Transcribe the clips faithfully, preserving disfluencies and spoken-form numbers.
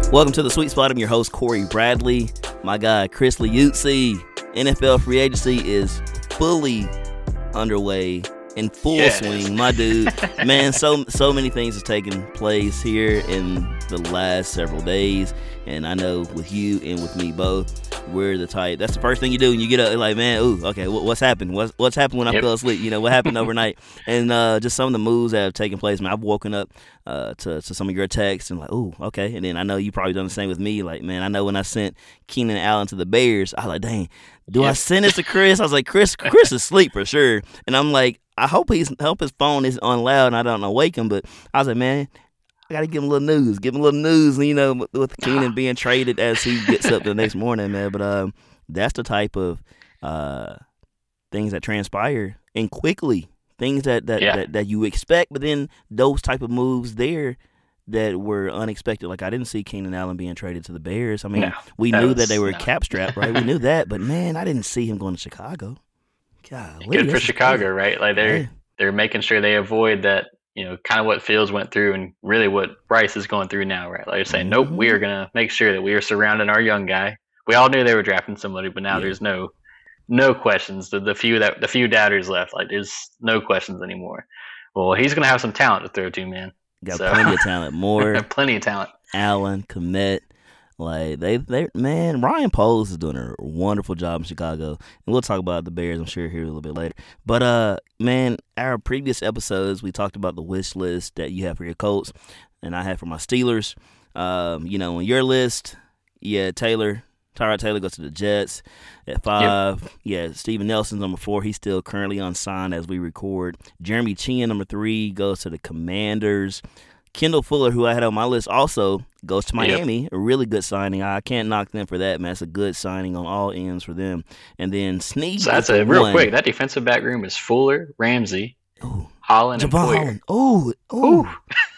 Welcome to the Sweet Spot. I'm your host, Corey Bradley. My guy, Chris Liuzzi. N F L free agency is fully underway, in full yes. swing. My dude, man, so so many things have taken place here in the last several days. And I know with you and with me both, we're the type. That's the first thing you do when you get up. Like, man, ooh, okay, what, what's happened? What's what's happened when I yep. fell asleep? You know, what happened overnight? And uh, just some of the moves that have taken place. Man, I've woken up uh, to to some of your texts and like, ooh, okay. And then I know you probably done the same with me. Like, man, I know when I sent Keenan Allen to the Bears, I was like, dang, do yep. I send this to Chris? I was like, Chris, Chris is asleep for sure. And I'm like, I hope he's hope his phone is on loud and I don't awake him. But I was like, man, I got to give him a little news. Give him a little news, you know, with Keenan being traded as he gets up the next morning, man. But um, that's the type of uh, things that transpire and quickly, things that that, yeah. that that you expect, but then those type of moves there that were unexpected. Like, I didn't see Keenan Allen being traded to the Bears. I mean, no, we that knew was, that they were no. cap strapped, right? We knew that. But, man, I didn't see him going to Chicago. Golly, Good for Chicago, good. right? Like, they're, yeah. they're making sure they avoid that, you know, kind of what Fields went through and really what Bryce is going through now, right? Like, you're saying, Mm-hmm. nope, we are going to make sure that we are surrounding our young guy. We all knew they were drafting somebody, but now Yeah. there's no no questions. The, the few that the few doubters left, like, there's no questions anymore. Well, he's going to have some talent to throw to, man. Got so. plenty of talent. More. plenty of talent. Allen, Kmet. Like, they, they, man, Ryan Poles is doing a wonderful job in Chicago. And we'll talk about the Bears, I'm sure, here a little bit later. But, uh, man, our previous episodes, we talked about the wish list that you have for your Colts, and I have for my Steelers. Um, you know, on your list, yeah, Taylor, Tyrod Taylor goes to the Jets at five. Yep. Yeah, Steven Nelson's number four. He's still currently unsigned as we record. Jeremy Chinn, number three, goes to the Commanders. Kendall Fuller, who I had on my list, also goes to Miami. Yep. A really good signing. I can't knock them for that, man. It's a good signing on all ends for them. And then Snead. So that's a real one. quick. That defensive back room is Fuller, Ramsey, Ooh. Holland, Javon and Poyer. Holland. Oh, oh.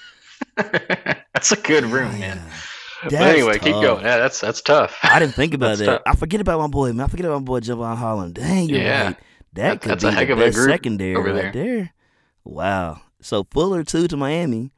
That's a good room, man. That's but anyway, tough. keep going. Yeah, that's that's tough. I didn't think about that. Tough. I forget about my boy, man. I forget about my boy Javon Holland. Dang, you're yeah. right. That, that could that's be a heck the of best a group secondary over right there. there. Wow. So Fuller two to Miami.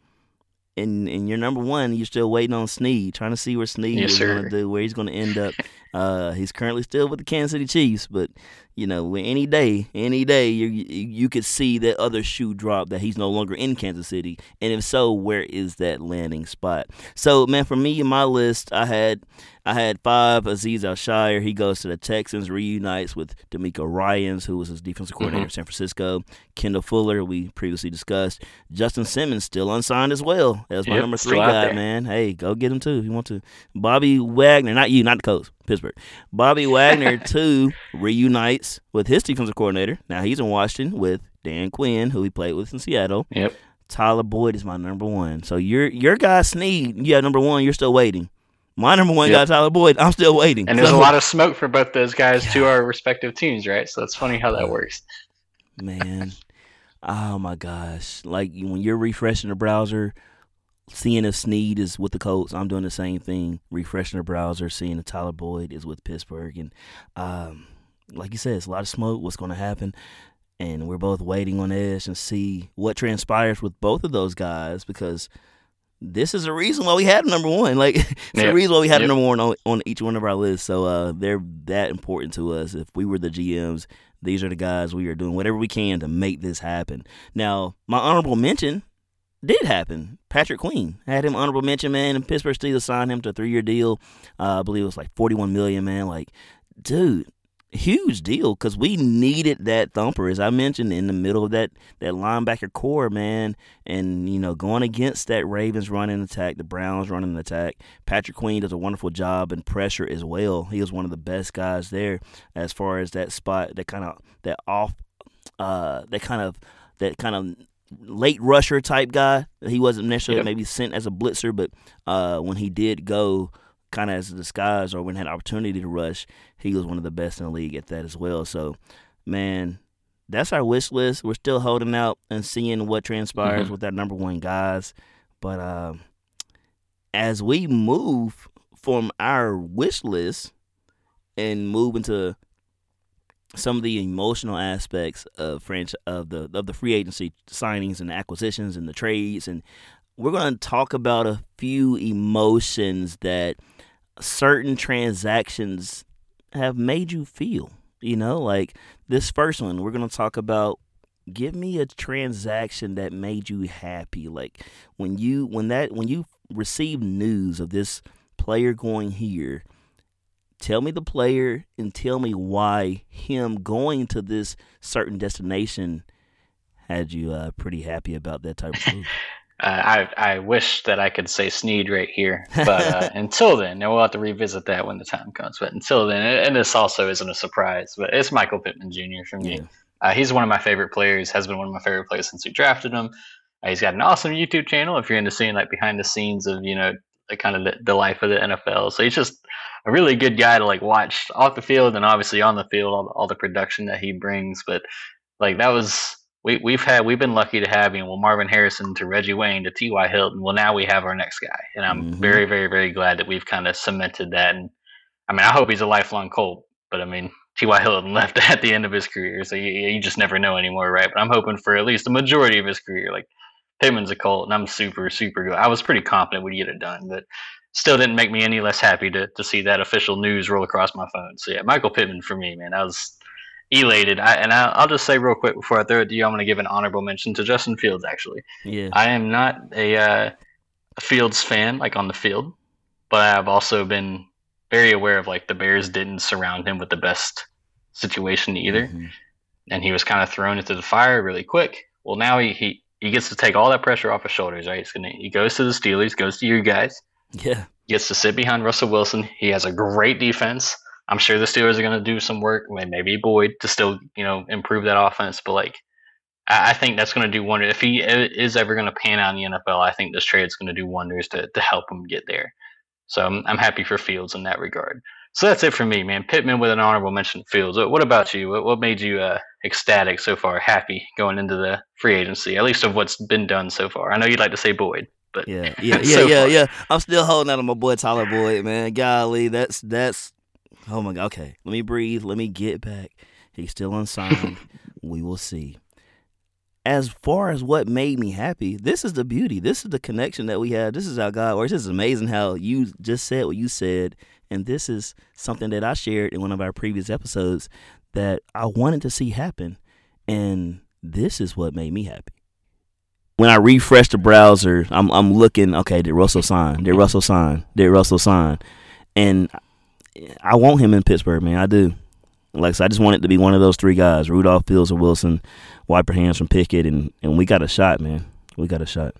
And and you're number one, you're still waiting on Snead, trying to see where Snead yes, is going to do, where he's going to end up. Uh, he's currently still with the Kansas City Chiefs, but you know, any day, any day, you you could see that other shoe drop that he's no longer in Kansas City, and if so, where is that landing spot? So, man, for me in my list, I had I had five. Azeez Al-Shaair, he goes to the Texans, reunites with D'Amico Ryans, who was his defensive coordinator mm-hmm. in San Francisco. Kendall Fuller, we previously discussed. Justin Simmons, still unsigned as well. That's my yep, number three guy, man. Hey, go get him too if you want to. Bobby Wagner, not you, not the coach, Pittsburgh. Bobby Wagner, too, reunites with his defensive coordinator. Now he's in Washington with Dan Quinn, who he played with in Seattle. Yep. Tyler Boyd is my number one. So your your guy Snead, you have number one, you're still waiting. My number one yep. guy, Tyler Boyd, I'm still waiting. And there's so, a lot of smoke for both those guys yeah. to our respective teams, right? So it's funny how that works. Man, oh my gosh. Like when you're refreshing the browser, seeing if Snead is with the Colts, I'm doing the same thing. Refreshing the browser, seeing if Tyler Boyd is with Pittsburgh. And um, like you said, it's a lot of smoke. What's going to happen? And we're both waiting on edge and see what transpires with both of those guys because this is a reason why we had number one. Like, it's yep. a reason why we had yep. number one on, on each one of our lists. So uh, they're that important to us. If we were the G Ms, these are the guys we are doing whatever we can to make this happen. Now, my honorable mention did happen. Patrick Queen. I had him honorable mention, man, and Pittsburgh Steelers signed him to a three-year deal. Uh, I believe it was like forty-one million dollars, man. Like, dude, huge deal because we needed that thumper, as I mentioned, in the middle of that, that linebacker core, man. And, you know, going against that Ravens running attack, the Browns running attack, Patrick Queen does a wonderful job in pressure as well. He was one of the best guys there as far as that spot, that kind of, that off, uh, that kind of, that kind of, late rusher type guy. He wasn't necessarily yep. maybe sent as a blitzer, but uh, when he did go kind of as a disguise or when he had opportunity to rush, he was one of the best in the league at that as well. So, man, that's our wish list. We're still holding out and seeing what transpires mm-hmm. with our number one guys. But uh, as we move from our wish list and move into some of the emotional aspects of franchise of the of the free agency signings and acquisitions and the trades, and we're going to talk about a few emotions that certain transactions have made you feel. You know, like this first one, we're going to talk about give me a transaction that made you happy. Like when you when that when you receive news of this player going here, tell me the player and tell me why him going to this certain destination had you uh, pretty happy about that type of move. Uh, I I wish that I could say Snead right here, but uh, until then, and we'll have to revisit that when the time comes. But until then, and this also isn't a surprise, but it's Michael Pittman Junior for me. Yeah. Uh, he's one of my favorite players. Has been one of my favorite players since we drafted him. Uh, he's got an awesome YouTube channel if you're into seeing like behind the scenes of you know the kind of the, the life of the N F L. So he's just a really good guy to like watch off the field and obviously on the field, all, all the production that he brings. But like that was. We, we've had we've been lucky to have you know well, Marvin Harrison to Reggie Wayne to T Y. Hilton. Well, now we have our next guy, and I'm Mm-hmm. very very very glad that we've kind of cemented that. And I mean, I hope he's a lifelong Colt, but I mean, T Y. Hilton left at the end of his career, so you, you just never know anymore, right? But I'm hoping for at least the majority of his career. Like Pittman's a Colt, and I'm super super good. I was pretty confident we'd get it done, but still didn't make me any less happy to to see that official news roll across my phone. So yeah, Michael Pittman for me, man. I was elated. I, and I, I'll just say real quick before I throw it to you, I'm going to give an honorable mention to Justin Fields, actually. Yeah. I am not a uh, Fields fan, like on the field, but I've also been very aware of, like, the Bears didn't surround him with the best situation either. Mm-hmm. And he was kind of thrown into the fire really quick. Well, now he, he, he gets to take all that pressure off his shoulders, right? He's gonna, he goes to the Steelers, goes to you guys. Yeah. Gets to sit behind Russell Wilson. He has a great defense. I'm sure the Steelers are going to do some work, maybe Boyd, to still, you know, improve that offense. But like, I, I think that's going to do wonders. If he is ever going to pan out in the N F L, I think this trade is going to do wonders to to help him get there. So I'm I'm happy for Fields in that regard. So that's it for me, man. Pittman with an honorable mention. Fields. What about you? What, what made you uh, ecstatic so far, happy going into the free agency, at least of what's been done so far? I know you'd like to say Boyd. But yeah, yeah, yeah, so yeah, far. yeah. I'm still holding out on my boy Tyler Boyd, man. Golly, that's that's. Oh my God. Okay, let me breathe. Let me get back. He's still unsigned. We will see. As far as what made me happy, this is the beauty. This is the connection that we have. This is how God works. This is amazing how you just said what you said, and this is something that I shared in one of our previous episodes that I wanted to see happen, and this is what made me happy. When I refresh the browser, I'm I'm looking, okay, did Russell sign? Did Russell sign? Did Russell sign? And I want him in Pittsburgh, man. I do. Like, so I just want it to be one of those three guys, Rudolph, Fields, or Wilson, wipe your hands from Pickett, and, and we got a shot, man. We got a shot.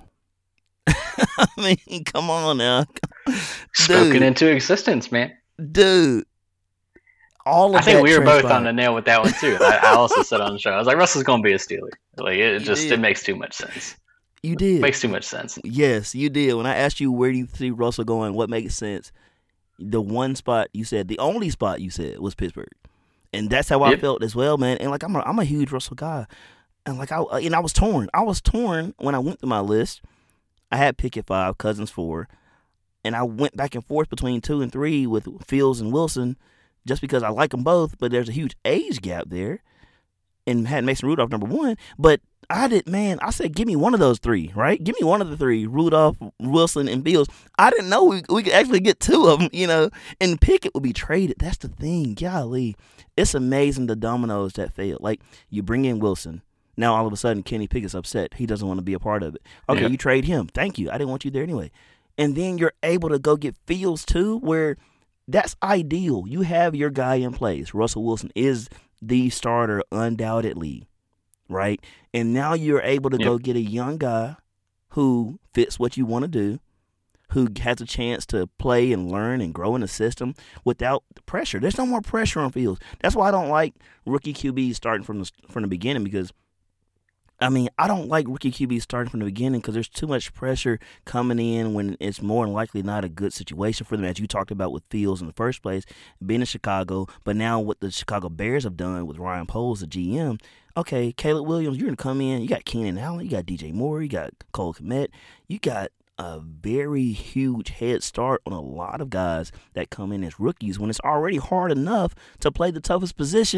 I mean, come on now. Spoken Dude. into existence, man. Dude. All of I think that we were both transpired. on the nail with that one, too. I, I also said on the show, I was like, Russell's going to be a Steeler. Like, it You just, did. it makes too much sense. You did. It makes too much sense. Yes, you did. When I asked you where do you see Russell going, what makes sense, the one spot you said, the only spot you said was Pittsburgh. And that's how I Yep. felt as well, man. And like I'm a, I'm a huge Russell guy. And like I and I was torn. I was torn when I went through my list. I had Pickett five, Cousins four, and I went back and forth between two and three with Fields and Wilson, just because I like them both. But there's a huge age gap there, and had Mason Rudolph number one. But I did, man. I said, give me one of those three, right? Give me one of the three: Rudolph, Wilson, and Fields. I didn't know we we could actually get two of them, you know. And Pickett would be traded. That's the thing, golly. It's amazing the dominoes that fail. Like, you bring in Wilson. Now, all of a sudden, Kenny Pickett's upset. He doesn't want to be a part of it. Okay, Yeah. you trade him. Thank you. I didn't want you there anyway. And then you're able to go get Fields, too, where that's ideal. You have your guy in place. Russell Wilson is the starter, undoubtedly, right? And now you're able to Yep. go get a young guy who fits what you want to do, who has a chance to play and learn and grow in the system without the pressure. There's no more pressure on Fields. That's why I don't like rookie Q Bs starting from the from the beginning, because, I mean, I don't like rookie Q Bs starting from the beginning because there's too much pressure coming in when it's more than likely not a good situation for them, as you talked about with Fields in the first place, being in Chicago. But now what the Chicago Bears have done with Ryan Poles, the G M, okay, Caleb Williams, you're going to come in. You got Keenan Allen. You got D J Moore. You got Cole Kmet. You got a very huge head start on a lot of guys that come in as rookies when it's already hard enough to play the toughest position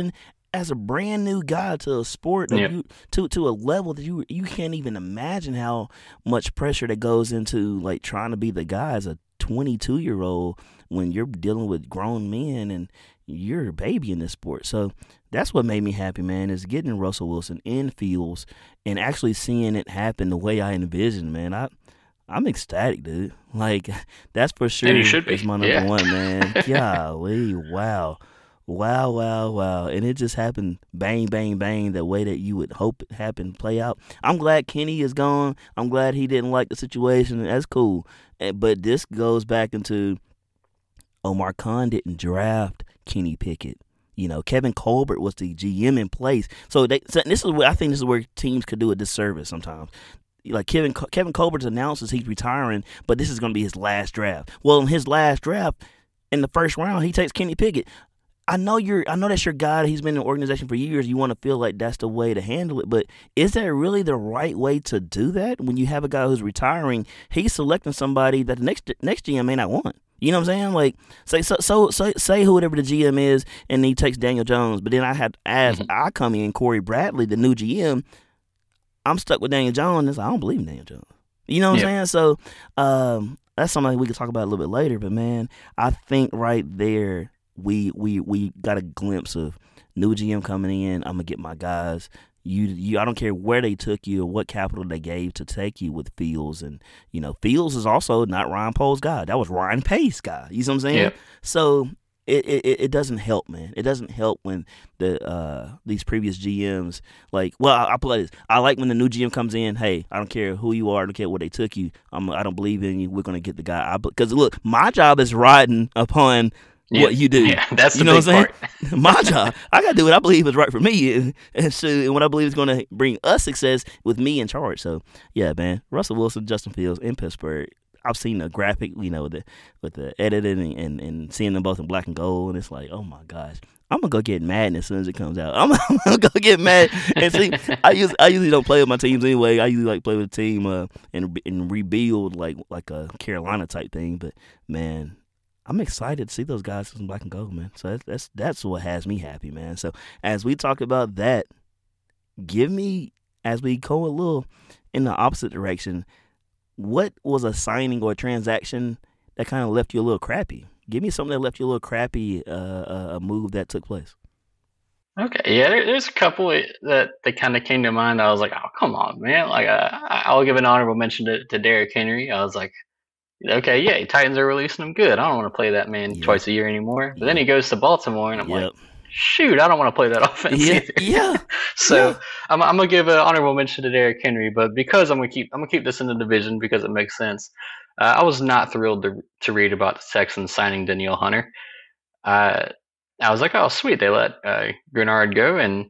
as a brand new guy to a sport that Yeah. you to to a level that you you can't even imagine how much pressure that goes into like trying to be the guy as a twenty-two year old when you're dealing with grown men and you're a baby in this sport. So that's what made me happy, man, is getting Russell Wilson in Fields and actually seeing it happen the way I envisioned, man. I I'm ecstatic, dude. Like that's for sure And you should be. is my number Yeah. one, man. Golly, wow. Wow, wow, wow. And it just happened bang, bang, bang, the way that you would hope it happened play out. I'm glad Kenny is gone. I'm glad he didn't like the situation. That's cool. Eh, But this goes back into Omar Khan didn't draft Kenny Pickett. You know, Kevin Colbert was the G M in place. So, they, so this is where I think this is where teams could do a disservice sometimes. Like Kevin Kevin Colbert announces he's retiring, but this is going to be his last draft. Well, in his last draft, in the first round, he takes Kenny Pickett. I know you're. I know that's your guy. He's been in the organization for years. You want to feel like that's the way to handle it, but is that really the right way to do that? When you have a guy who's retiring, he's selecting somebody that the next next G M may not want. You know what I'm saying? Like say so so, so say whoever the G M is, and he takes Daniel Jones. But then I had as Mhm. I come in Corey Bradley, the new G M. I'm stuck with Daniel Jones. It's like, I don't believe in Daniel Jones. You know what Yeah. I'm saying? So um, that's something we can talk about a little bit later. But man, I think right there we we we got a glimpse of new G M coming in. I'm gonna get my guys. You you I don't care where they took you or what capital they gave to take you with Fields, and you know Fields is also not Ryan Poles' guy. That was Ryan Pace's guy. You see what I'm saying? Yeah. So it, it it doesn't help, man. It doesn't help when the uh these previous G Ms like. Well, I, I play this. I like when the new G M comes in. Hey, I don't care who you are. I don't care where they took you. I'm. I don't believe in you. We're gonna get the guy. Because look, my job is riding upon Yeah. what you do. Yeah, that's the You know big what I'm part. saying? My job. I gotta do what I believe is right for me, and, and, so, and what I believe is gonna bring us success with me in charge. So yeah, man. Russell Wilson, Justin Fields in Pittsburgh. I've seen the graphic, you know, with the with the editing and, and, and seeing them both in black and gold, and it's like, oh my gosh, I'm gonna go get mad as soon as it comes out. I'm, I'm gonna go get mad and see. I usually I usually don't play with my teams anyway. I usually like play with a team uh, and and rebuild like like a Carolina type thing. But man, I'm excited to see those guys in black and gold, man. So that's that's that's what has me happy, man. So as we talk about that, give me as we go a little in the opposite direction. What was a signing or a transaction that kind of left you a little crappy? Give me something that left you a little crappy, uh, a a move that took place. Okay, yeah, there, there's a couple that that kind of came to mind. I was like, oh, come on, man. Like, uh, I- I'll give an honorable mention to, to Derrick Henry. I was like, okay, yeah, Titans are releasing him. Good. I don't want to play that man Yeah. twice a year anymore. But then Yeah. he goes to Baltimore, and I'm Yep. like, shoot, I don't want to play that offense Yeah. either. Yeah. So Yeah. I'm, I'm gonna give an honorable mention to Derrick Henry, but because I'm gonna keep I'm gonna keep this in the division because it makes sense. Uh, I was not thrilled to to read about the Texans signing Danielle Hunter. Uh, I was like, oh sweet, they let uh, Grenard go, and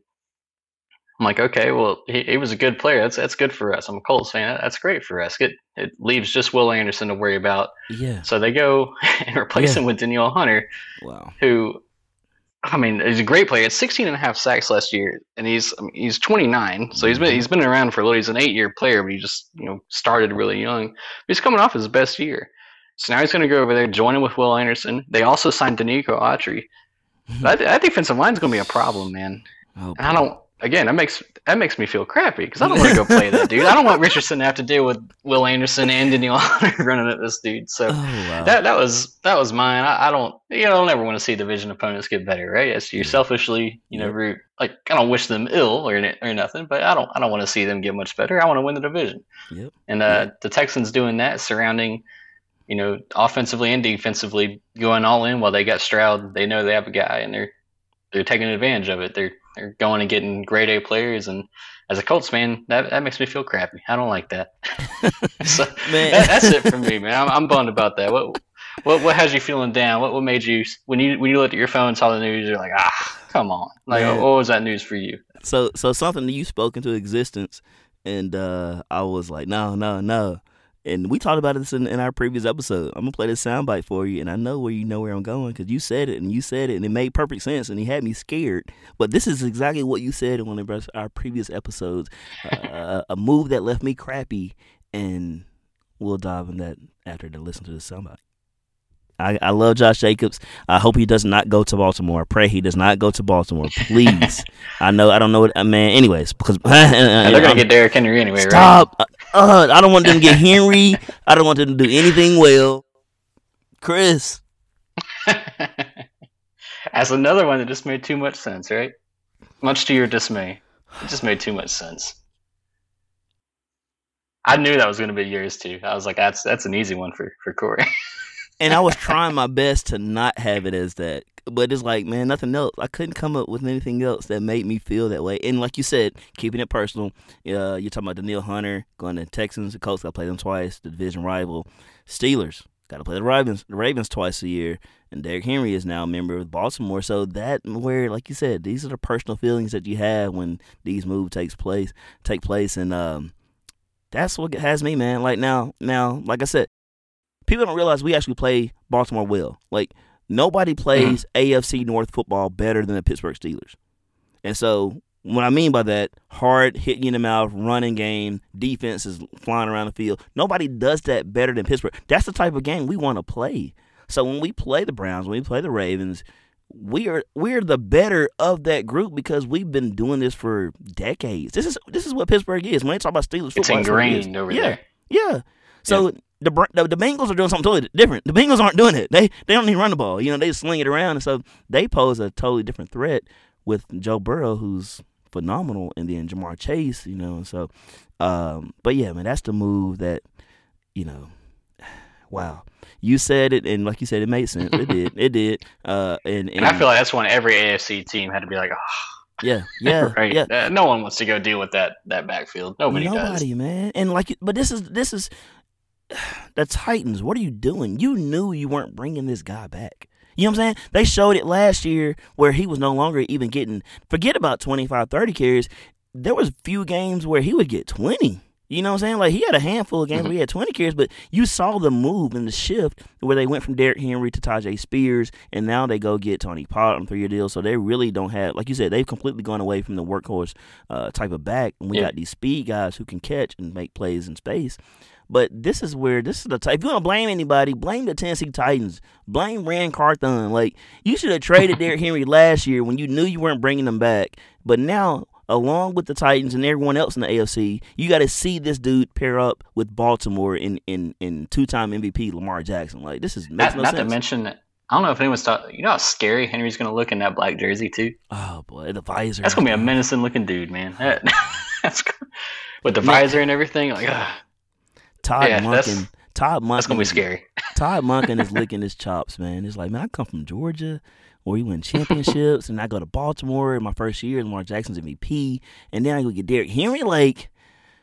I'm like, okay, well he, he was a good player. That's that's good for us. I'm a Colts fan. That's great for us. It it leaves just Will Anderson to worry about. Yeah. So they go and replace Yeah. him with Danielle Hunter, Wow. who I mean, he's a great player. He had sixteen and a half sacks last year, and he's I mean, he's twenty-nine, so he's been Mhm. he's been around for a little. He's an eight-year player, but he just you know started really young. He's coming off his best year, so now he's going to go over there, join in with Will Anderson. They also signed Danico Autry. That, that defensive line's going to be a problem, man. Oh, And I boy. don't. Again, that makes that makes me feel crappy because I don't want to go play that dude. I don't want Richardson to have to deal with Will Anderson and Danielle Hunter running at this dude. So Oh, wow. that that was that was mine. I, I don't you know I don't ever want to see division opponents get better, right? It's you Yeah. selfishly you know Yep. root like I don't wish them ill or ni- or nothing, but I don't I don't want to see them get much better. I want to win the division, Yep. and uh, Yep. the Texans doing that, surrounding you know offensively and defensively, going all in while they got Stroud. They know they have a guy, and they're they're taking advantage of it. They're they're going and getting grade A players, and as a Colts fan, that that makes me feel crappy. I don't like that. So Man. that, that's it for me, man. I'm, I'm bummed about that. What what what has you feeling down? What what made you when you when you looked at your phone and saw the news? You're like, ah, come on. Like, Man. what was that news for you? So so something that you spoke into existence, and uh, I was like, no, no, no. And we talked about this in, in our previous episode. I'm gonna play this soundbite for you, and I know where you know where I'm going because you said it and you said it, and it made perfect sense, and he had me scared. But this is exactly what you said in one of our previous episodes. Uh, a move that left me crappy, and we'll dive in that after to listen to the soundbite. I, I love Josh Jacobs. I hope he does not go to Baltimore. I pray he does not go to Baltimore, please. I know I don't know what uh, man. Anyways, because they're gonna get Derrick Henry anyway, stop. right? Uh, I don't want them to get Henry. I don't want them to do anything well. Chris, that's another one that just made too much sense, right? Much to your dismay, it just made too much sense. I knew that was going to be yours too. I was like, that's that's an easy one for for Corey. And I was trying my best to not have it as that. But it's like, man, nothing else. I couldn't come up with anything else that made me feel that way. And like you said, keeping it personal, uh, you're talking about Danielle Hunter going to Texans. The Colts got to play them twice, the division rival. Steelers got to play the Ravens, the Ravens twice a year. And Derrick Henry is now a member of Baltimore. So that where, like you said, these are the personal feelings that you have when these moves takes place, take place. And um, that's what has me, man. Like now, now, like I said, people don't realize we actually play Baltimore well. Like, nobody plays A F C North football better than the Pittsburgh Steelers. And so, what I mean by that, hard, hitting you in the mouth, running game, defense is flying around the field. Nobody does that better than Pittsburgh. That's the type of game we want to play. So, when we play the Browns, when we play the Ravens, we are we're the better of that group because we've been doing this for decades. This is this is what Pittsburgh is. When they talk about Steelers football, it's ingrained over yeah, there. Yeah. So yeah. the, the the Bengals are doing something totally different. The Bengals aren't doing it. They they don't even run the ball. You know, they sling it around, and so they pose a totally different threat with Joe Burrow, who's phenomenal, and then Jamar Chase. You know, and so, um, but yeah, man, that's the move that, you know, wow. You said it, and like you said, it made sense. It did. It did. Uh, and, and, and I feel like that's when every A F C team had to be like, oh. Yeah, yeah, right. Yeah. Uh, no one wants to go deal with that that backfield. Nobody, Nobody, does. man. And like, but this is this is the Titans. What are you doing? You knew you weren't bringing this guy back. You know what I'm saying? They showed it last year where he was no longer even getting. Forget about twenty-five, thirty carries. There was a few games where he would get twenty. You know what I'm saying? Like, he had a handful of games where he had twenty carries, but you saw the move and the shift where they went from Derrick Henry to Tajay Spears, and now they go get Tony Pollard on three-year deal. So they really don't have, like you said, they've completely gone away from the workhorse uh, type of back, and we yeah. got these speed guys who can catch and make plays in space. But this is where, this is the type, if you want to blame anybody, blame the Tennessee Titans. Blame Ran Carthon. Like, you should have traded Derrick Henry last year when you knew you weren't bringing him back. But now, along with the Titans and everyone else in the A F C, you got to see this dude pair up with Baltimore in, in, in two-time M V P Lamar Jackson. Like, this is makes not, no not sense. Not to mention, I don't know if anyone's thought, you know how scary Henry's going to look in that black jersey, too? Oh, boy, the visor. That's going to be a menacing-looking dude, man. That, that's with the visor and everything, like, ugh. Todd yeah, Monken. Todd Monken. That's going to be scary. Todd Monken is licking his chops, man. It's like, man, I come from Georgia, where we win championships, and I go to Baltimore in my first year, Lamar Jackson's M V P, and then I go get Derrick Henry. Like,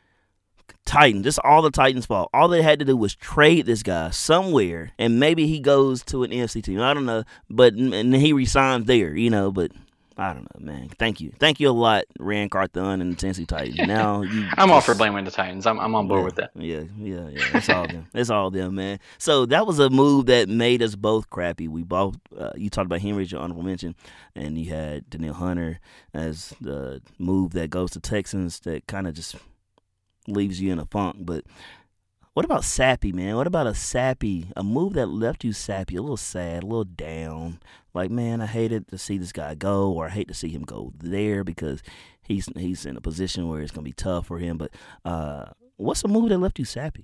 Titans, this is all the Titans' fault. All they had to do was trade this guy somewhere, and maybe he goes to an N F C team. I don't know, but and he resigns there, you know, but I don't know, man. Thank you. Thank you a lot, Ran Carthon and the Tennessee Titans. Now you I'm just, all for blaming the Titans. I'm I'm on board yeah, with that. Yeah, yeah, yeah. It's all them. It's all them, man. So that was a move that made us both crappy. We both, uh, you talked about Henry as your honorable mention, and you had Danielle Hunter as the move that goes to Texans that kind of just leaves you in a funk. But what about sappy, man? What about a sappy, a move that left you sappy, a little sad, a little down? Like, man, I hated to see this guy go, or I hate to see him go there because he's he's in a position where it's going to be tough for him. But uh, what's a move that left you sappy?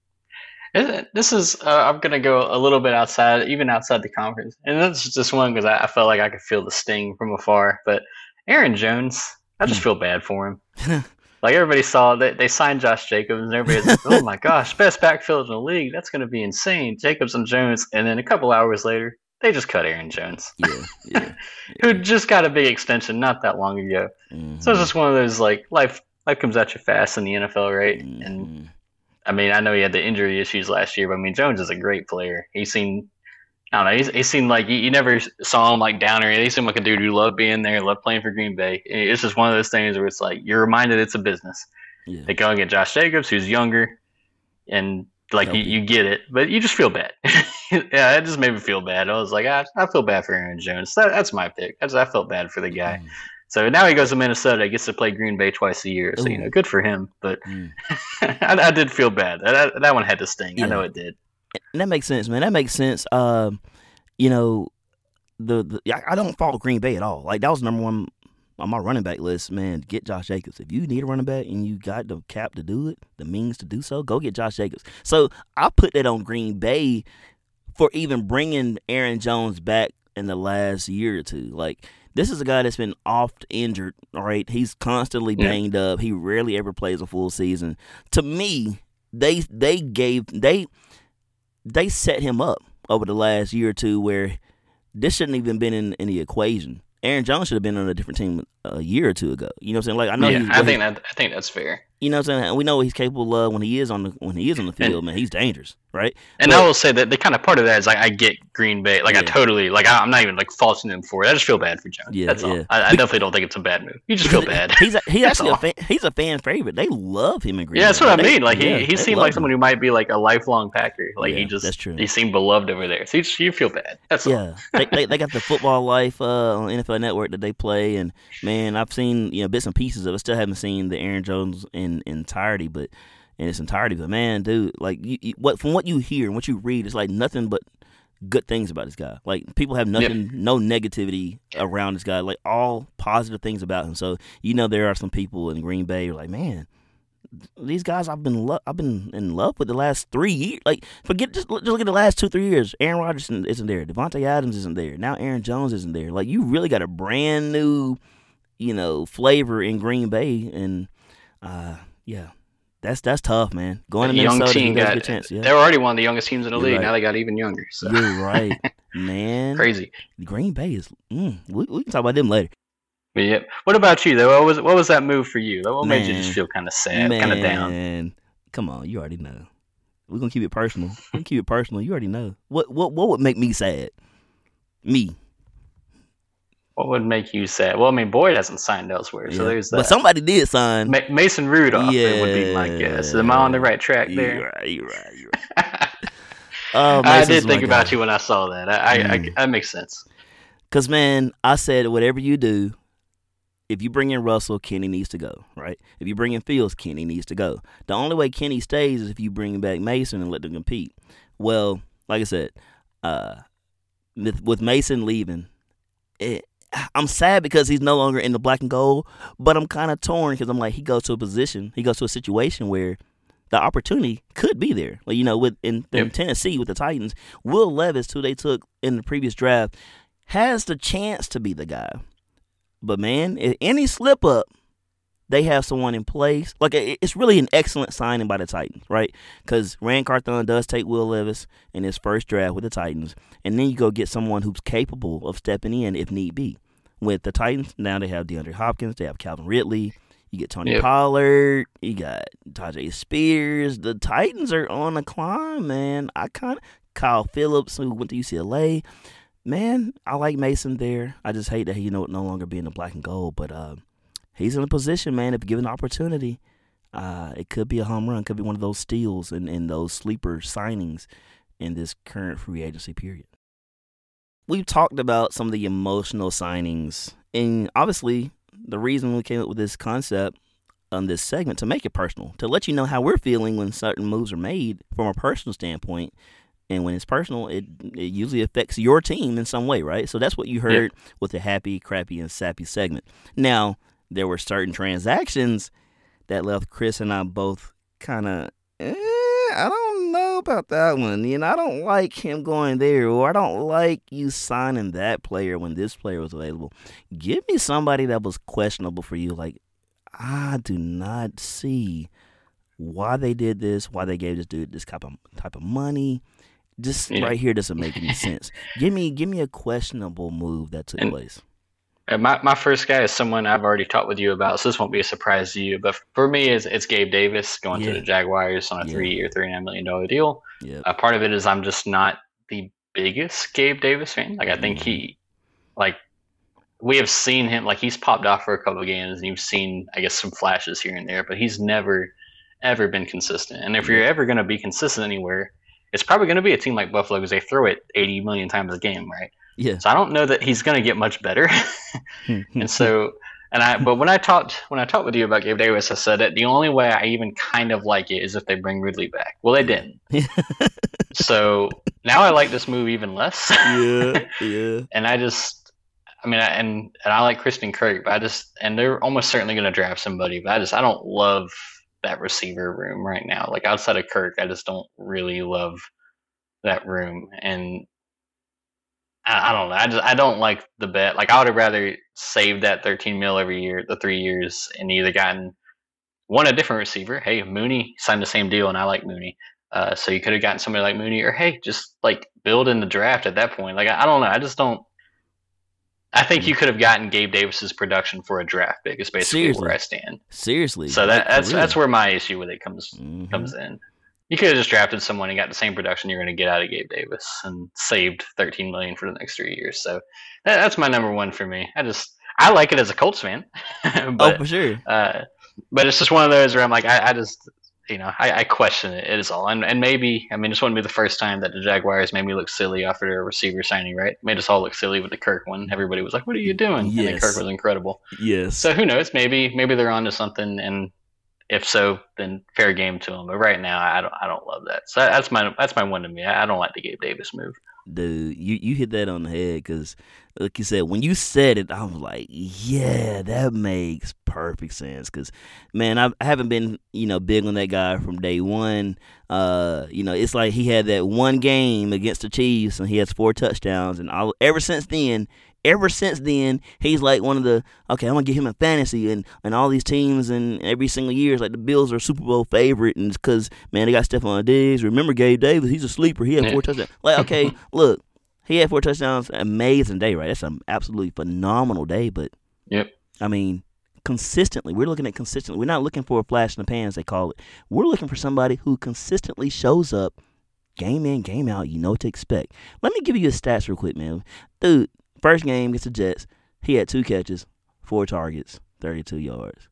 This is, uh, I'm going to go a little bit outside, even outside the conference. And that's just one because I, I felt like I could feel the sting from afar. But Aaron Jones, I just feel bad for him. Like, everybody saw that they signed Josh Jacobs, and everybody's like, oh my gosh, best backfield in the league. That's going to be insane. Jacobs and Jones. And then a couple hours later, they just cut Aaron Jones. Yeah, yeah. yeah. Who just got a big extension not that long ago. Mm-hmm. So it's just one of those, like, life life comes at you fast in the N F L, right? Mm-hmm. And, I mean, I know he had the injury issues last year, but, I mean, Jones is a great player. He seemed, I don't know, he's, he seemed like, you, you never saw him, like, down or anything. He seemed like a dude who loved being there, loved playing for Green Bay. It's just one of those things where it's like, you're reminded it's a business. Yeah. They go and get Josh Jacobs, who's younger, and, like, you, you get it, but you just feel bad. Yeah, it just made me feel bad. I was like, I, I feel bad for Aaron Jones. That, that's my pick. I, just, I felt bad for the guy. Mm. So now he goes to Minnesota. He gets to play Green Bay twice a year. So, Ooh. you know, good for him. But mm. I, I did feel bad. That, that one had to sting. Yeah. I know it did. And that makes sense, man. That makes sense. Um, you know, the, the I, I don't fault Green Bay at all. Like that was number one on my running back list, man. Get Josh Jacobs. If you need a running back and you got the cap to do it, the means to do so, go get Josh Jacobs. So I put that on Green Bay for even bringing Aaron Jones back in the last year or two. Like this is a guy that's been oft injured. All right, he's constantly banged yeah. up. He rarely ever plays a full season. To me, they they gave they. They set him up over the last year or two where this shouldn't even been in, in the equation. Aaron Jones should have been on a different team a year or two ago. You know what I'm saying? Like I know, yeah, he's, I think that I think that's fair. You know what I'm saying? We know what he's capable of when he is on the when he is on the field. And, man, he's dangerous, right? And but, I will say that the kind of part of that is like I get Green Bay, like yeah. I totally like I, I'm not even like faulting them for it. I just feel bad for Jones. Yeah, that's all. Yeah. I, I definitely don't think it's a bad move. You just feel bad. He's a, he's actually a fan, he's a fan favorite. They love him in Green Bay. Yeah, that's what I mean. they, Like yeah, he he seemed like someone him. who might be like a lifelong Packer. Like yeah, he just that's true. He seemed beloved over there. So you, just, you feel bad. That's yeah. all. they, they they got the Football Life uh, on N F L Network that they play, and man, I've seen you know bits and pieces of it. Still haven't seen the Aaron Jones in, in entirety, but in its entirety. But man, dude, like you, you, what from what you hear and what you read, it's like nothing but good things about this guy. Like people have nothing, yep. no negativity around this guy. Like all positive things about him. So you know there are some people in Green Bay who are like, man, these guys I've been lo- I've been in love with the last three years. Like forget just, just look at the last two three years. Aaron Rodgers isn't there. Devontae Adams isn't there. Now Aaron Jones isn't there. Like you really got a brand new, you know, flavor in Green Bay, and uh, yeah. That's that's tough, man. Going to young Minnesota, team got, a good chance. Yeah. They're already one of the youngest teams in the You're league. Right. Now they got even younger. So. You're right, man. Crazy. Green Bay is. Mm, we, we can talk about them later. But yeah. What about you though? What was what was that move for you? What man, made you just feel kind of sad, kind of down? Come on, you already know. We're gonna keep it personal. We're gonna keep it personal. You already know. What what what would make me sad? Me. What would make you sad? Well, I mean, Boyd hasn't signed elsewhere, yeah. so there's that. But somebody did sign. Ma- Mason Rudolph yeah. would be my guess. Am I on the right track there? You're right. You're right. You're right. oh, I did think about guy. you when I saw that. I, mm. I, I, that makes sense. Because, man, I said whatever you do, if you bring in Russell, Kenny needs to go, right? If you bring in Fields, Kenny needs to go. The only way Kenny stays is if you bring back Mason and let them compete. Well, like I said, uh, with Mason leaving, it, I'm sad because he's no longer in the black and gold, but I'm kind of torn because I'm like, he goes to a position, he goes to a situation where the opportunity could be there. Like, you know, with in, in yep. Tennessee with the Titans, Will Levis, who they took in the previous draft, has the chance to be the guy. But, man, if any slip up, they have someone in place. Like, it's really an excellent signing by the Titans, right? Because Rand Carthon does take Will Levis in his first draft with the Titans, and then you go get someone who's capable of stepping in if need be. With the Titans, now they have DeAndre Hopkins, they have Calvin Ridley, you get Tony yep. Pollard, you got Tajay Spears. The Titans are on a climb, man. I kind of Kyle Phillips, who went to U C L A. Man, I like Mason there. I just hate that he no, no longer be in the black and gold, but uh, he's in a position, man, if given the opportunity, uh, it could be a home run. It could be one of those steals and, and those sleeper signings in this current free agency period. We've talked about some of the emotional signings, and obviously the reason we came up with this concept on this segment to make it personal, to let you know how we're feeling when certain moves are made from a personal standpoint. And when it's personal, it it usually affects your team in some way, right? So that's what you heard yeah. with the happy, crappy, and sappy segment. Now, there were certain transactions that left Chris and I both kind of, eh, I don't know about that one. You know, I don't like him going there, or I don't like you signing that player when this player was available. Give me somebody that was questionable for you. Like, I do not see why they did this, why they gave this dude this type of type of money. Just yeah. right here doesn't make any sense. Give me give me a questionable move that took and, place. And my, my first guy is someone I've already talked with you about, so this won't be a surprise to you. But for me, it's, it's Gabe Davis going yeah. to the Jaguars on a yeah. three-year, thirty-nine million dollars deal. Yep. Uh, part of it is I'm just not the biggest Gabe Davis fan. Like, I think mm. he, like, we have seen him, like, he's popped off for a couple of games, and you've seen, I guess, some flashes here and there, but he's never, ever been consistent. And if you're ever going to be consistent anywhere, it's probably going to be a team like Buffalo because they throw it eighty million times a game, right? Yeah. So I don't know that he's going to get much better. and so, and I, but when I talked, when I talked with you about Gabe Davis, I said that the only way I even kind of like it is if they bring Ridley back. Well, they didn't. So now I like this move even less. Yeah, yeah. And I just, I mean, I, and and I like Christian Kirk, but I just, and they're almost certainly going to draft somebody, but I just, I don't love that receiver room right now. Like outside of Kirk, I just don't really love that room, and I, I don't know. I just, I don't like the bet. Like I would have rather saved that thirteen mil every year, the three years, and either gotten one a different receiver. Hey, Mooney signed the same deal, and I like Mooney. Uh, so you could have gotten somebody like Mooney, or hey, just like build in the draft at that point. Like I, I don't know. I just don't. I think you could have gotten Gabe Davis's production for a draft pick. Is basically Seriously. where I stand. Seriously. So that like, that's really. that's where my issue with it comes Mhm. comes in. You could have just drafted someone and got the same production you're going to get out of Gabe Davis and saved thirteen million for the next three years. So that, that's my number one for me. I just I like it as a Colts fan, but oh, for sure. uh, but it's just one of those where I'm like I, I just you know I, I question it. It is all, and and maybe I mean this wouldn't be the first time that the Jaguars made me look silly after their receiver signing. Right, made us all look silly with the Kirk one. Everybody was like, "What are you doing?" And then Yes. Kirk was incredible. Yes. So who knows? Maybe maybe they're onto something, and if so, then fair game to them. But right now, I don't I don't love that. So that's my that's my one to me. I don't like the Gabe Davis move. Dude, you, you hit that on the head because, like you said, when you said it, I was like, yeah, that makes perfect sense. Because, man, I, I haven't been, you know, big on that guy from day one. Uh, you know, it's like he had that one game against the Chiefs and he has four touchdowns. And all, ever since then, ever since then, he's like one of the, okay, I'm going to get him in fantasy. And, and all these teams and every single year, it's like the Bills are Super Bowl favorite. And it's because, man, they got Stephon Diggs. Remember Gabe Davis? He's a sleeper. He had four Yeah. touchdowns. Like, okay, look, he had four touchdowns. Amazing day, right? That's an absolutely phenomenal day. But, Yep. I mean, consistently, we're looking at consistently. We're not looking for a flash in the pan, as they call it. We're looking for somebody who consistently shows up game in, game out. You know what to expect. Let me give you his stats real quick, man. Dude, first game against the Jets, he had two catches, four targets, thirty-two yards.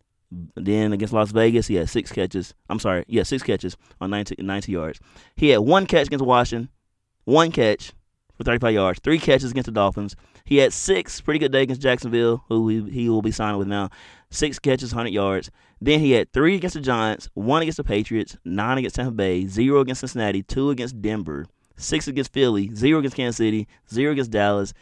Then against Las Vegas, he had six catches. I'm sorry, yeah, six catches on ninety, ninety yards. He had one catch against Washington, one catch for thirty-five yards, three catches against the Dolphins. He had six, pretty good day against Jacksonville, who he, he will be signing with now. Six catches, one hundred yards. Then he had three against the Giants, one against the Patriots, nine against Tampa Bay, zero against Cincinnati, two against Denver, six against Philly, zero against Kansas City, zero against Dallas.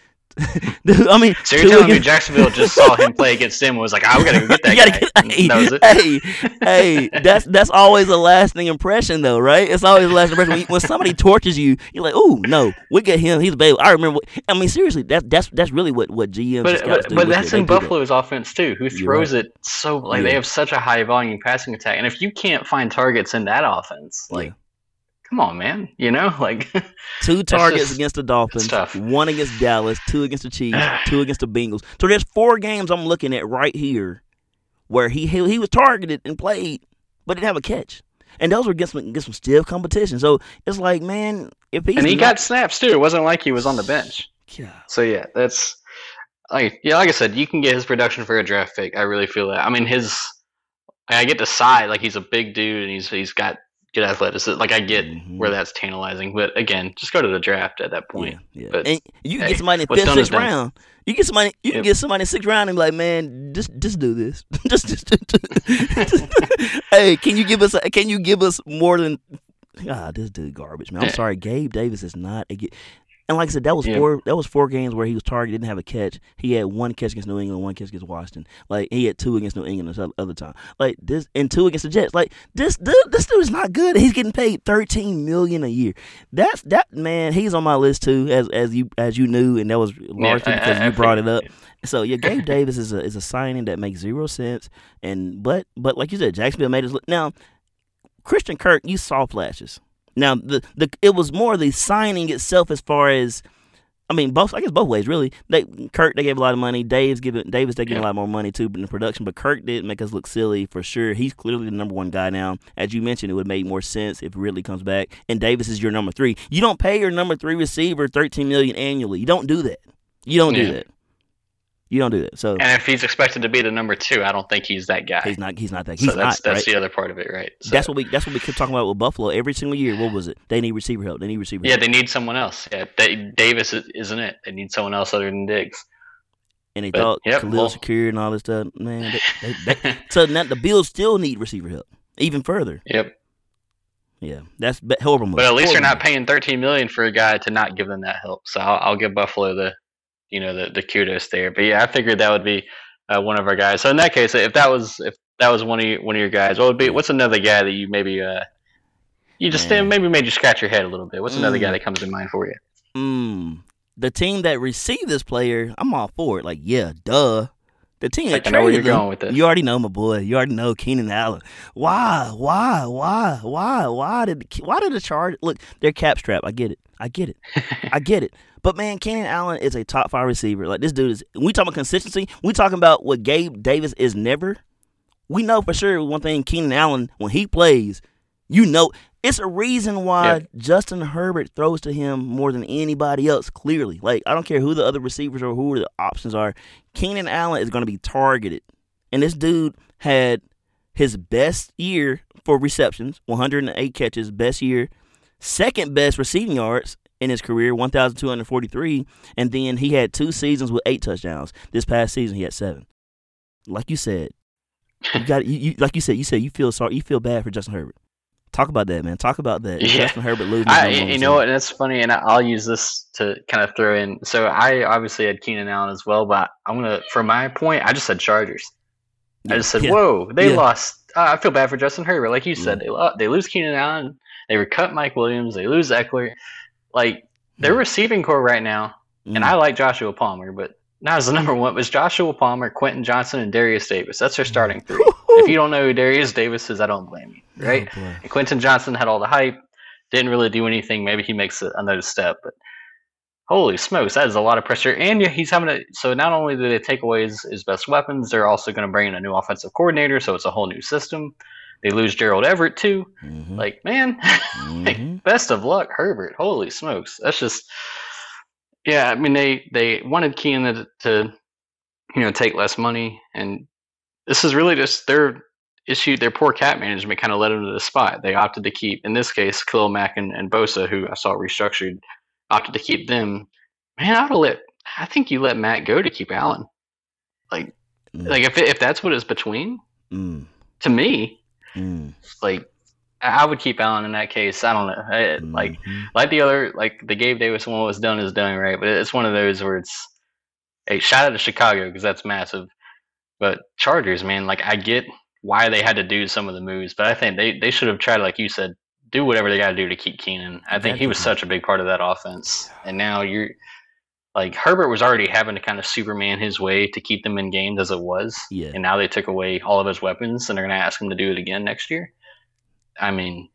I mean, So you're telling me Jacksonville just saw him play against them and was like, "Ah, we gotta go get that you gotta guy." get, And hey, that was it. hey, hey, that's that's always a lasting impression, though, right? It's always a lasting impression. When, when somebody tortures you, you're like, "Oh no, we get him. He's a baby." I remember. I mean, seriously, that's that's that's really what what G Ms But and scouts but, do. but with that's it. They in do that. Buffalo's offense too, who You're throws right. it so like Yeah. they have such a high volume passing attack, and if you can't find targets in that offense, like, Yeah. come on, man, you know, like Two targets just- against the Dolphins, tough. one against Dallas, two against the Chiefs, two against the Bengals. So there's four games I'm looking at right here where he he, he was targeted and played, but didn't have a catch. And those were against some, against some stiff competition. So it's like, man, if he's and he not, got snaps too. It wasn't like he was on the bench. God. So yeah, that's like yeah, like I said, you can get his production for a draft pick. I really feel that. I mean, his I get the side, like he's a big dude and he's he's got good athleticism. Like I get Mhm. where that's tantalizing, but again, just go to the draft at that point. Yeah, yeah. But, and you can hey, get somebody in what's fifth, done is sixth done. round. You get somebody. You can Yep. get somebody in sixth round and be like, man, just just do this. just, just, just, hey, can you give us? A, can you give us more than? Ah, this dude garbage, man. I'm Yeah. sorry, Gabe Davis is not a. ge- And like I said, that was Yeah. four. That was four games where he was targeted, didn't have a catch. He had one catch against New England, one catch against Washington. Like he had two against New England this other time. Like this, and two against the Jets. Like this, dude, this dude is not good. He's getting paid thirteen million a year. That's that man. He's on my list too, as as you as you knew, and that was largely I- I- because I you brought it figured. up. So yeah, Gabe Davis is a is a signing that makes zero sense. And but but like you said, Jacksonville made us look. Now Christian Kirk, you saw flashes. Now the the it was more the signing itself as far as. I mean, both. I guess both ways, really. They Kirk, they gave a lot of money. Dave's giving Davis, they giving Yeah. a lot more money too in the production. But Kirk did make us look silly for sure. He's clearly the number one guy now. As you mentioned, it would make more sense if Ridley comes back and Davis is your number three. You don't pay your number three receiver thirteen million annually. You don't do that. You don't do Yeah. that. You don't do that. So And if he's expected to be the number two, I don't think he's that guy. he's not. He's not that. He's so that's not. that's right? the other part of it, right? So, That's what we. That's what we kept talking about with Buffalo every single year. What was it? They need receiver help. They need receiver yeah, help. they need someone else. Yeah, they, Davis is- isn't it. They need someone else other than Diggs. And they But, thought yep, Khalil well- Shakir and all this stuff. Man, they, they, they, so now the Bills still need receiver help even further. Yep. Yeah, that's be- horrible move. But at least horrible you're not move. paying thirteen million dollars for a guy to not give them that help. So I'll, I'll give Buffalo the you know the, the kudos there. But yeah, I figured that would be uh, one of our guys. So in that case, if that was if that was one of your, one of your guys, what would be Yeah. what's another guy that you maybe uh you just Man. maybe made you scratch your head a little bit? What's another guy Mm. that comes to mind for you? Mm. The team that received this player, I'm all for it. Like, yeah, duh. The team that I know where traded you're him, going with this. you already know my boy. You already know Keenan Allen. Why? Why? Why? Why? Why did why did the charge look? They're cap strap. I get it. I get it. I get it. But man, Keenan Allen is a top five receiver. Like this dude is. We talking about consistency. We talking about what Gabe Davis is never. We know for sure one thing. Keenan Allen, when he plays, you know. It's a reason why Yep. Justin Herbert throws to him more than anybody else, clearly. Like, I don't care who the other receivers or who the options are. Keenan Allen is going to be targeted. And this dude had his best year for receptions, one hundred eight catches, best year. Second best receiving yards in his career, one thousand two hundred forty-three. And then he had two seasons with eight touchdowns. This past season, he had seven. Like you said, you got you, you like you said, you said you feel sorry, you feel bad for Justin Herbert. Talk about that, man. Talk about that. Yeah. Justin Herbert losing. I, you know what? And that's funny, and I'll use this to kind of throw in. So I obviously had Keenan Allen as well, but I'm gonna, for my point, I just said Chargers. Yeah, I just said, yeah, whoa, they yeah. lost. Uh, I feel bad for Justin Herbert, like you said. Yeah. They lo- they lose Keenan Allen. They recut Mike Williams. They lose Eckler. Like their Mm. receiving core right now, Mm. and I like Joshua Palmer, but not as the number one. It was Joshua Palmer, Quentin Johnson, and Darius Davis. That's their starting three. If you don't know who Darius Davis is, I don't blame you, right? Oh, boy. And Quentin Johnson had all the hype, didn't really do anything. Maybe he makes a, another step, but holy smokes, that is a lot of pressure. And yeah, he's having a so not only do they take away his, his best weapons, they're also going to bring in a new offensive coordinator, so it's a whole new system. They lose Gerald Everett too. Mhm. Like man, Mhm. best of luck, Herbert. Holy smokes, that's just yeah. I mean, they they wanted Keenan to, to you know take less money, and this is really just their issue. Their poor cap management kind of led them to the spot. They opted to keep, in this case, Khalil Mack and, and Bosa, who I saw restructured, opted to keep them. Man, I would have let. I think you let Matt go to keep Allen. Like, Mm. like if if that's what it's between, Mm. to me, Mm. like I I would keep Allen in that case. I don't know. I, Like Mhm. like the other, like the Gabe Davis one was done is done, right? But it's one of those where it's a shout out to Chicago because that's massive. But Chargers, man, like I get why they had to do some of the moves, but I think they, they should have tried, like you said, do whatever they got to do to keep Keenan. I think he was Definitely. such a big part of that offense, and now you're like Herbert was already having to kind of Superman his way to keep them in games as it was, Yeah. and now they took away all of his weapons, and they're going to ask him to do it again next year. I mean,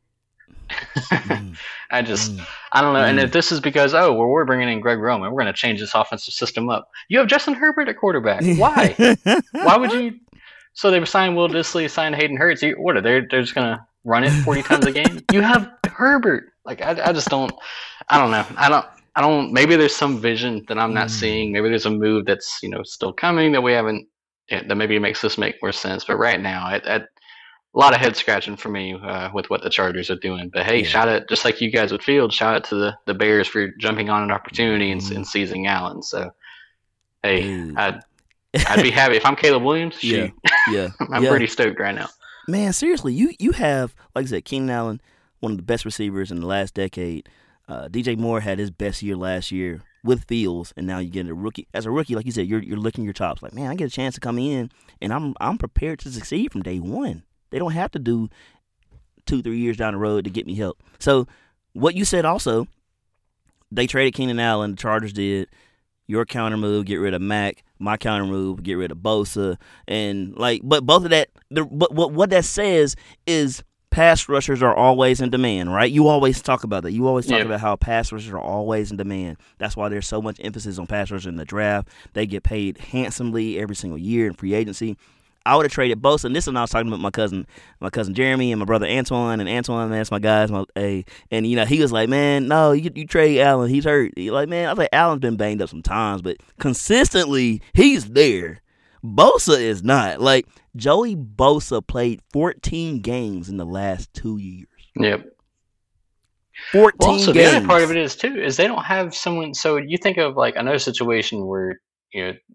Mm. I just Mm. I don't know. And Mm. if this is because oh well we're bringing in Greg Roman, we're going to change this offensive system up. You have Justin Herbert at quarterback. Why? Why would you? So they signed Will Dissly, signed Hayden Hurts. You- What are they? They're just gonna run it forty times a game. You have Herbert. Like I, I just don't. I don't know. I don't. I don't. Maybe there's some vision that I'm not Mm. seeing. Maybe there's a move that's you know still coming that we haven't. Yeah, that maybe makes this make more sense. But right now, it, it, a lot of head scratching for me uh, with what the Chargers are doing. But hey, Yeah. shout out just like you guys with Fields. Shout out to the, the Bears for jumping on an opportunity and, Mhm. and seizing Allen. So hey, Dude. I'd I'd be happy if I'm Caleb Williams. Yeah. Shoot, Yeah. I'm yeah. pretty stoked right now. Man, seriously, you you have, like I said, Keenan Allen, one of the best receivers in the last decade. Uh, D J Moore had his best year last year with Fields, and now you get a rookie. As a rookie, like you said, you're you're licking your chops. Like, man, I get a chance to come in, and I'm I'm prepared to succeed from day one. They don't have to do two, three years down the road to get me help. So, what you said also, they traded Keenan Allen. The Chargers did. Your counter move, get rid of Mack. My counter move, get rid of Bosa. And like, but both of that, the, but what what that says is pass rushers are always in demand, right? You always talk about that. You always talk Yep. about how pass rushers are always in demand. That's why there's so much emphasis on pass rushers in the draft. They get paid handsomely every single year in free agency. I would have traded Bosa, and this is when I was talking about my cousin, my cousin Jeremy, and my brother Antoine. And Antoine, man, that's my guys. My hey, and you know he was like, man, no, you you trade Allen, he's hurt. He like, man, I was like, Allen's been banged up sometimes, but consistently he's there. Bosa is not. Like Joey Bosa played fourteen games in the last two years. Yep. fourteen Well, also games. the other part of it is too is they don't have someone. So you think of like another situation where you know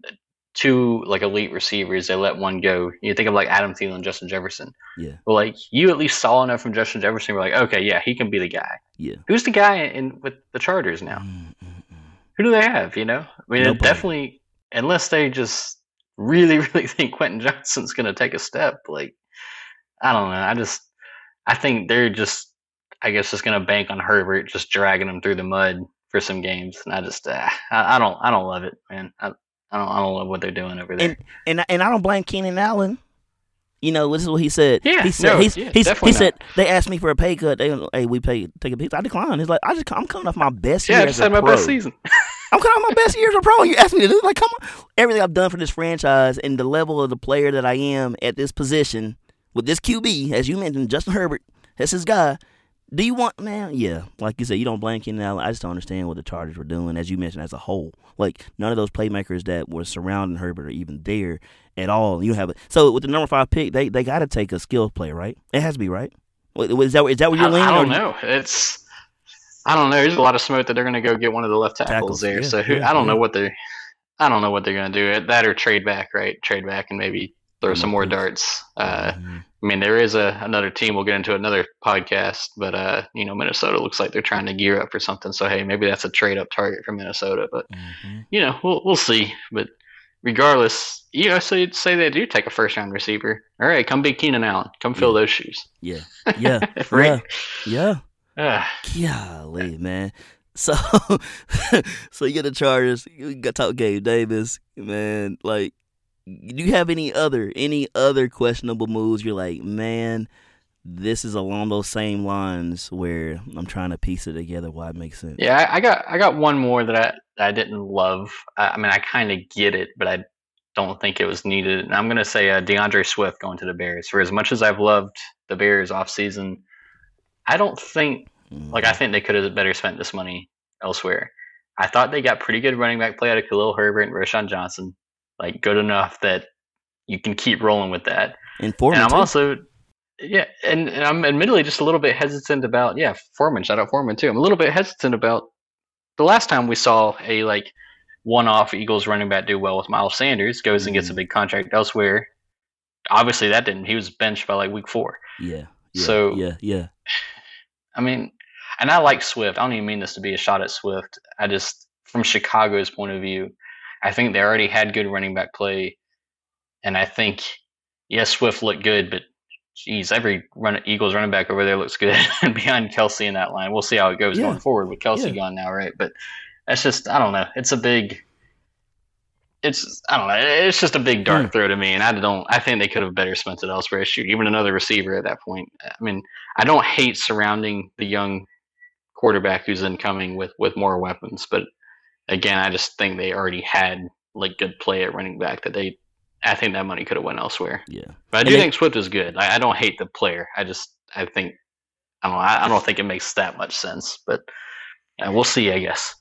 two like elite receivers. They let one go. You think of like Adam Thielen, Justin Jefferson. Yeah. Well, like you at least saw enough from Justin Jefferson. We're like, okay, yeah, he can be the guy. Yeah. Who's the guy in with the Chargers now? Mm-mm-mm. Who do they have? You know, I mean, it definitely unless they just really, really think Quentin Johnston's going to take a step. Like, I don't know. I just, I think they're just, I guess, just going to bank on Herbert, just dragging them through the mud for some games. And I just, uh, I, I don't, I don't love it, man. I, I don't, I don't love what they're doing over there. And and and I don't blame Keenan Allen. You know, this is what he said. Yeah, he said, no, he's, yeah, he's, definitely he said not. they asked me for a pay cut. They, hey, we pay take a pay. I declined. It's like I just I'm coming off my best Yeah, year I just as a had my pro. best season. I'm coming off my best year as a pro. And you asked me to do like come on. Everything I've done for this franchise and the level of the player that I am at this position with this Q B, as you mentioned, Justin Herbert, that's his guy. Do you want, man? Yeah, like you said, you don't blame Keenan Allen. I just don't understand what the Chargers were doing, as you mentioned, as a whole. Like, none of those playmakers that were surrounding Herbert are even there at all. You have it. So, with the number five pick, they they got to take a skill player, right? It has to be, right? Is that, is that what you're I, leaning? I don't or know. It's, I don't know. There's a lot of smoke that they're going to go get one of the left tackles, Tackles, there. yeah, so who, yeah, I don't yeah. know what they're, I don't know what they're going to do. That or trade back, right? Trade back and maybe throw some more darts. Uh, Mhm. I mean, there is a another team. We'll get into another podcast, but uh, you know, Minnesota looks like they're trying to gear up for something. So hey, maybe that's a trade up target for Minnesota. But Mhm. you know, we'll we'll see. But regardless, you know, say say they do take a first round receiver. All right, come be Keenan Allen. Come fill Yeah. those shoes. Yeah, yeah, Right. yeah, yeah. Ah, Golly, man. So, so you get the Chargers. You got to talk Gabe Davis, man. Like, do you have any other any other questionable moves? You're like, man, this is along those same lines where I'm trying to piece it together. Why it makes sense? yeah, I, I got I got one more that I that I didn't love. I, I mean, I kind of get it, but I don't think it was needed. And I'm gonna say uh, DeAndre Swift going to the Bears. For as much as I've loved the Bears offseason, I don't think Mm. like I think they could have better spent this money elsewhere. I thought they got pretty good running back play out of Khalil Herbert and Rashawn Johnson, like good enough that you can keep rolling with that. And Foreman, And I'm too. also, yeah, and, and I'm admittedly just a little bit hesitant about, yeah, Foreman, shout out Foreman too. I'm a little bit hesitant about the last time we saw a like one-off Eagles running back do well with Miles Sanders, goes and gets a Mhm. big contract elsewhere. Obviously, that didn't. He was benched by like week four. Yeah, yeah, So- yeah, yeah. I mean, and I like Swift. I don't even mean this to be a shot at Swift. I just, from Chicago's point of view, I think they already had good running back play. And I think, yes, Swift looked good, but geez, every run, Eagles running back over there looks good behind Kelsey in that line. We'll see how it goes Yeah. going forward with Kelsey Yeah. gone now, right? But that's just, I don't know. It's a big, it's, I don't know. It's just a big dart Mm. throw to me. And I don't, I think they could have better spent it elsewhere. Shoot, even another receiver at that point. I mean, I don't hate surrounding the young quarterback who's incoming with, with more weapons. But again, I just think they already had like good play at running back that they, I think that money could have went elsewhere. Yeah. But I And do they- think Swift is good. I, I don't hate the player. I just I think I don't know. I, I don't think it makes that much sense. But yeah, we'll see. I guess.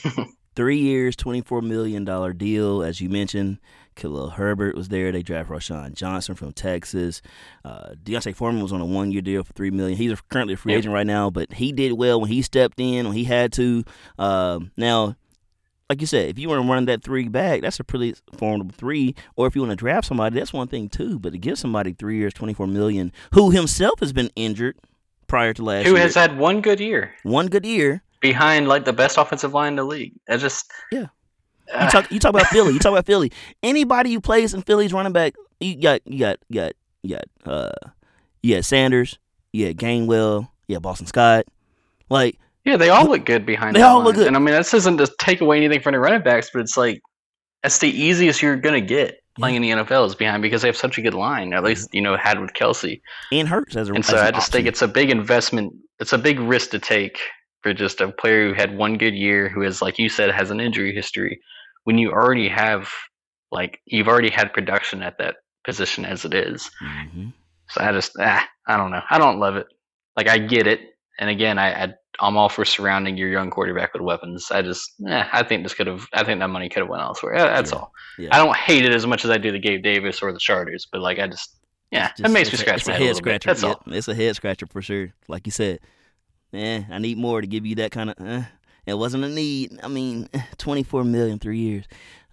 Three years, twenty-four million dollars deal, as you mentioned. Khalil Herbert was there. They drafted Rashawn Johnson from Texas. Uh, Deontay Foreman was on a one-year deal for three million dollars. He's currently a free Yep. agent right now, but he did well when he stepped in, when he had to. Um, now, like you said, if you want to run that three back, that's a pretty formidable three. Or if you want to draft somebody, that's one thing too. But to give somebody three years, twenty-four million dollars, who himself has been injured prior to last Who year, has had one good year one good year. behind like the best offensive line in the league? I just Yeah. uh, You talk, you talk about Philly. You talk about Philly. Anybody who plays in Philly's running back, you got, you got, you got, you got, uh, you got Sanders, you got Gainwell, you got Boston Scott. Like, yeah, they all look good behind. They that all line. look good. And I mean, this isn't to take away anything from the running backs, but it's like that's the easiest you're gonna get playing in the N F L is behind because they have such a good line. At least you know had with Kelsey. and Hurts as a And as so an I just think option. it's a big investment. It's a big risk to take for just a player who had one good year, who is, like you said, has an injury history. When you already have, like, you've already had production at that position as it is. Mhm. So I just, ah, I don't know. I don't love it. Like, I get it. And again, I, I I'm all for surrounding your young quarterback with weapons. I just, eh, I think this could have, I think that money could have went elsewhere. Yeah, That's Yeah. all. Yeah. I don't hate it as much as I do the Gabe Davis or the Chargers, but like I just, yeah, It's it just- makes me it's a- scratch it's my a head a head little bit. scratcher. That's Yep, all. It's a head scratcher for sure. Like you said, man, I need more to give you that kind of. Uh, it wasn't a need. I mean, twenty-four million, three years.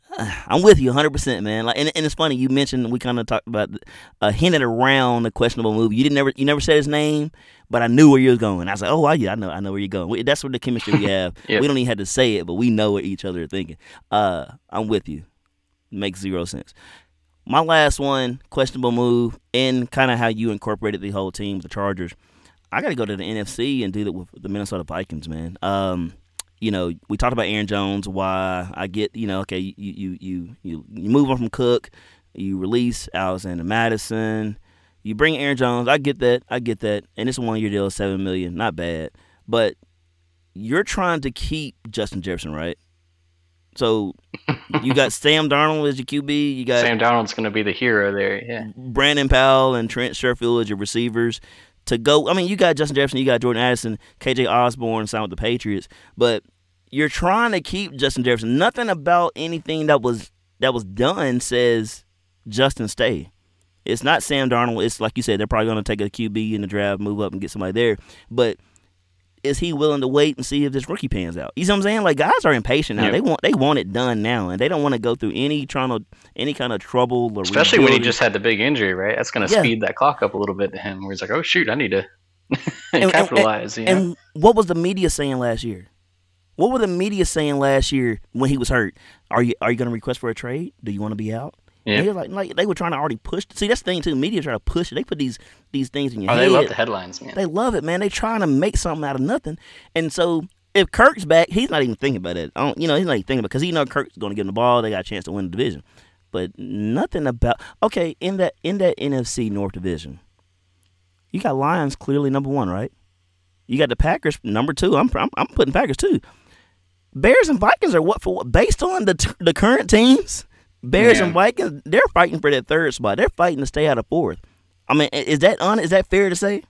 I'm with you one hundred percent, man. Like, and, and it's funny you mentioned we kind of talked about uh, hinted around the questionable move. You didn't never you never said his name, but I knew where you was going. I was like, oh, yeah, I know, I know where you're going. We, that's what the chemistry we have. Yep. We don't even have to say it, but we know what each other are thinking. Uh, I'm with you. Makes zero sense. My last one, questionable move, and kind of how you incorporated the whole team, the Chargers. I got to go to the N F C and do that with the Minnesota Vikings, man. Um, You know, we talked about Aaron Jones. Why I get, you know, okay, you you you you, you move on from Cook, you release Alexander Madison, you bring Aaron Jones. I get that, I get that, and it's a one year deal, seven million, not bad. But you're trying to keep Justin Jefferson, right? So you got Sam Darnold as your Q B. You got Sam Darnold's going to be the hero there. Yeah, Brandon Powell and Trent Sherfield as your receivers. To go, I mean, you got Justin Jefferson, you got Jordan Addison, K J Osborne signed with the Patriots, but you're trying to keep Justin Jefferson. Nothing about anything that was that was done says Justin stay. It's not Sam Darnold. It's like you said, they're probably going to take a Q B in the draft, move up, and get somebody there. But is he willing to wait and see if this rookie pans out? You see what I'm saying? Like, guys are impatient now. Yep. They want they want it done now, and they don't want to go through any trying to any kind of trouble. Or especially when he just had the big injury, right? That's going to yeah. speed that clock up a little bit to him, where he's like, "Oh shoot, I need to and, capitalize." And, you know? and what was the media saying last year? What were the media saying last year when he was hurt? Are you are you going to request for a trade? Do you want to be out? Yeah. He was like, like, they were trying to already push. See, that's the thing, too. Media try to push it. They put these these things in your oh, head. They love the headlines, man. They love it, man. They trying to make something out of nothing. And so if Kirk's back, he's not even thinking about it. I don't, you know, he's not even thinking about it because he knows Kirk's going to give him the ball. They got a chance to win the division. But nothing about – okay, in that in that N F C North division, you got Lions clearly number one, right? You got the Packers number two. I'm I'm, I'm putting Packers two. Bears and Vikings are what for what? Based on the the current teams, Bears yeah. and Vikings, they're fighting for that third spot. They're fighting to stay out of fourth. I mean, is that on? Is that fair to say?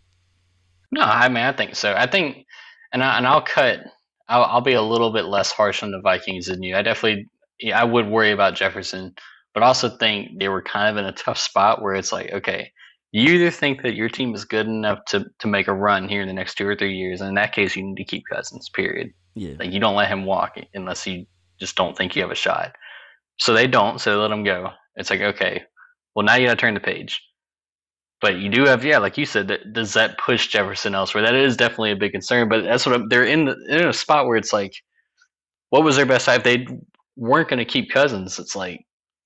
No, I mean, I think so. I think, and I, and I'll cut. I'll, I'll be a little bit less harsh on the Vikings than you. I definitely, yeah, I would worry about Jefferson, but also think they were kind of in a tough spot where it's like, okay, you either think that your team is good enough to to make a run here in the next two or three years, and in that case, you need to keep Cousins. Period. Yeah. Like, you don't let him walk unless you just don't think you have a shot. So they don't, so they let him go. It's like, okay, well, now you got to turn the page. But you do have, yeah, like you said, that, does that push Jefferson elsewhere? That is definitely a big concern. But that's what I'm, they're in, the, in a spot where it's like, what was their best side? If they weren't going to keep Cousins, it's like,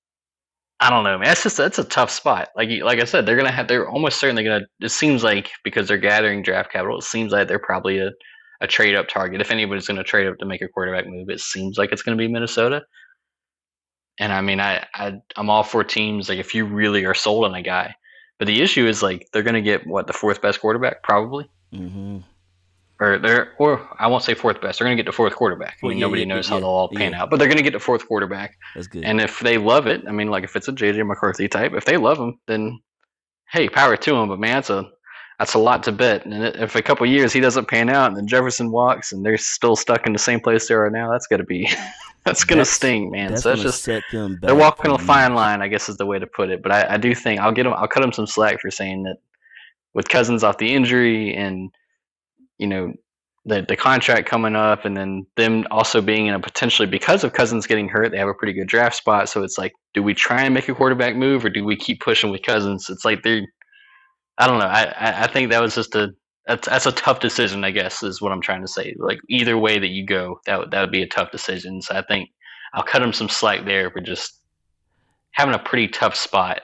I don't know, man. That's just that's a tough spot. Like like I said, they're gonna have. They're almost certainly gonna. It seems like because they're gathering draft capital, it seems like they're probably a, a trade up target. If anybody's gonna trade up to make a quarterback move, it seems like it's gonna be Minnesota. And I mean, I, I I'm all for teams like if you really are sold on a guy, but the issue is like they're gonna get what the fourth best quarterback probably. Mm-hmm. Or they're, or I won't say fourth best. They're going to get the fourth quarterback. I mean, well, yeah, nobody yeah, knows yeah, how they'll all pan yeah. out, but they're going to get the fourth quarterback. That's good. And if they love it, I mean, like if it's a J J McCarthy type, if they love him, then hey, power to him. But man, that's a that's a lot to bet. And if a couple of years he doesn't pan out, and then Jefferson walks, and they're still stuck in the same place they are now, that's got to be that's going to sting, man. That's so that's just set them back. They're walking a fine line, I guess is the way to put it. But I, I do think I'll get them. I'll cut them some slack for saying that with Cousins off the injury and you know. The the contract coming up, and then them also being in a potentially because of Cousins getting hurt, they have a pretty good draft spot. So it's like, do we try and make a quarterback move, or do we keep pushing with Cousins? It's like they're, I don't know. I I think that was just a that's that's a tough decision. I guess is what I'm trying to say. Like either way that you go, that would that would be a tough decision. So I think I'll cut them some slack there for just having a pretty tough spot.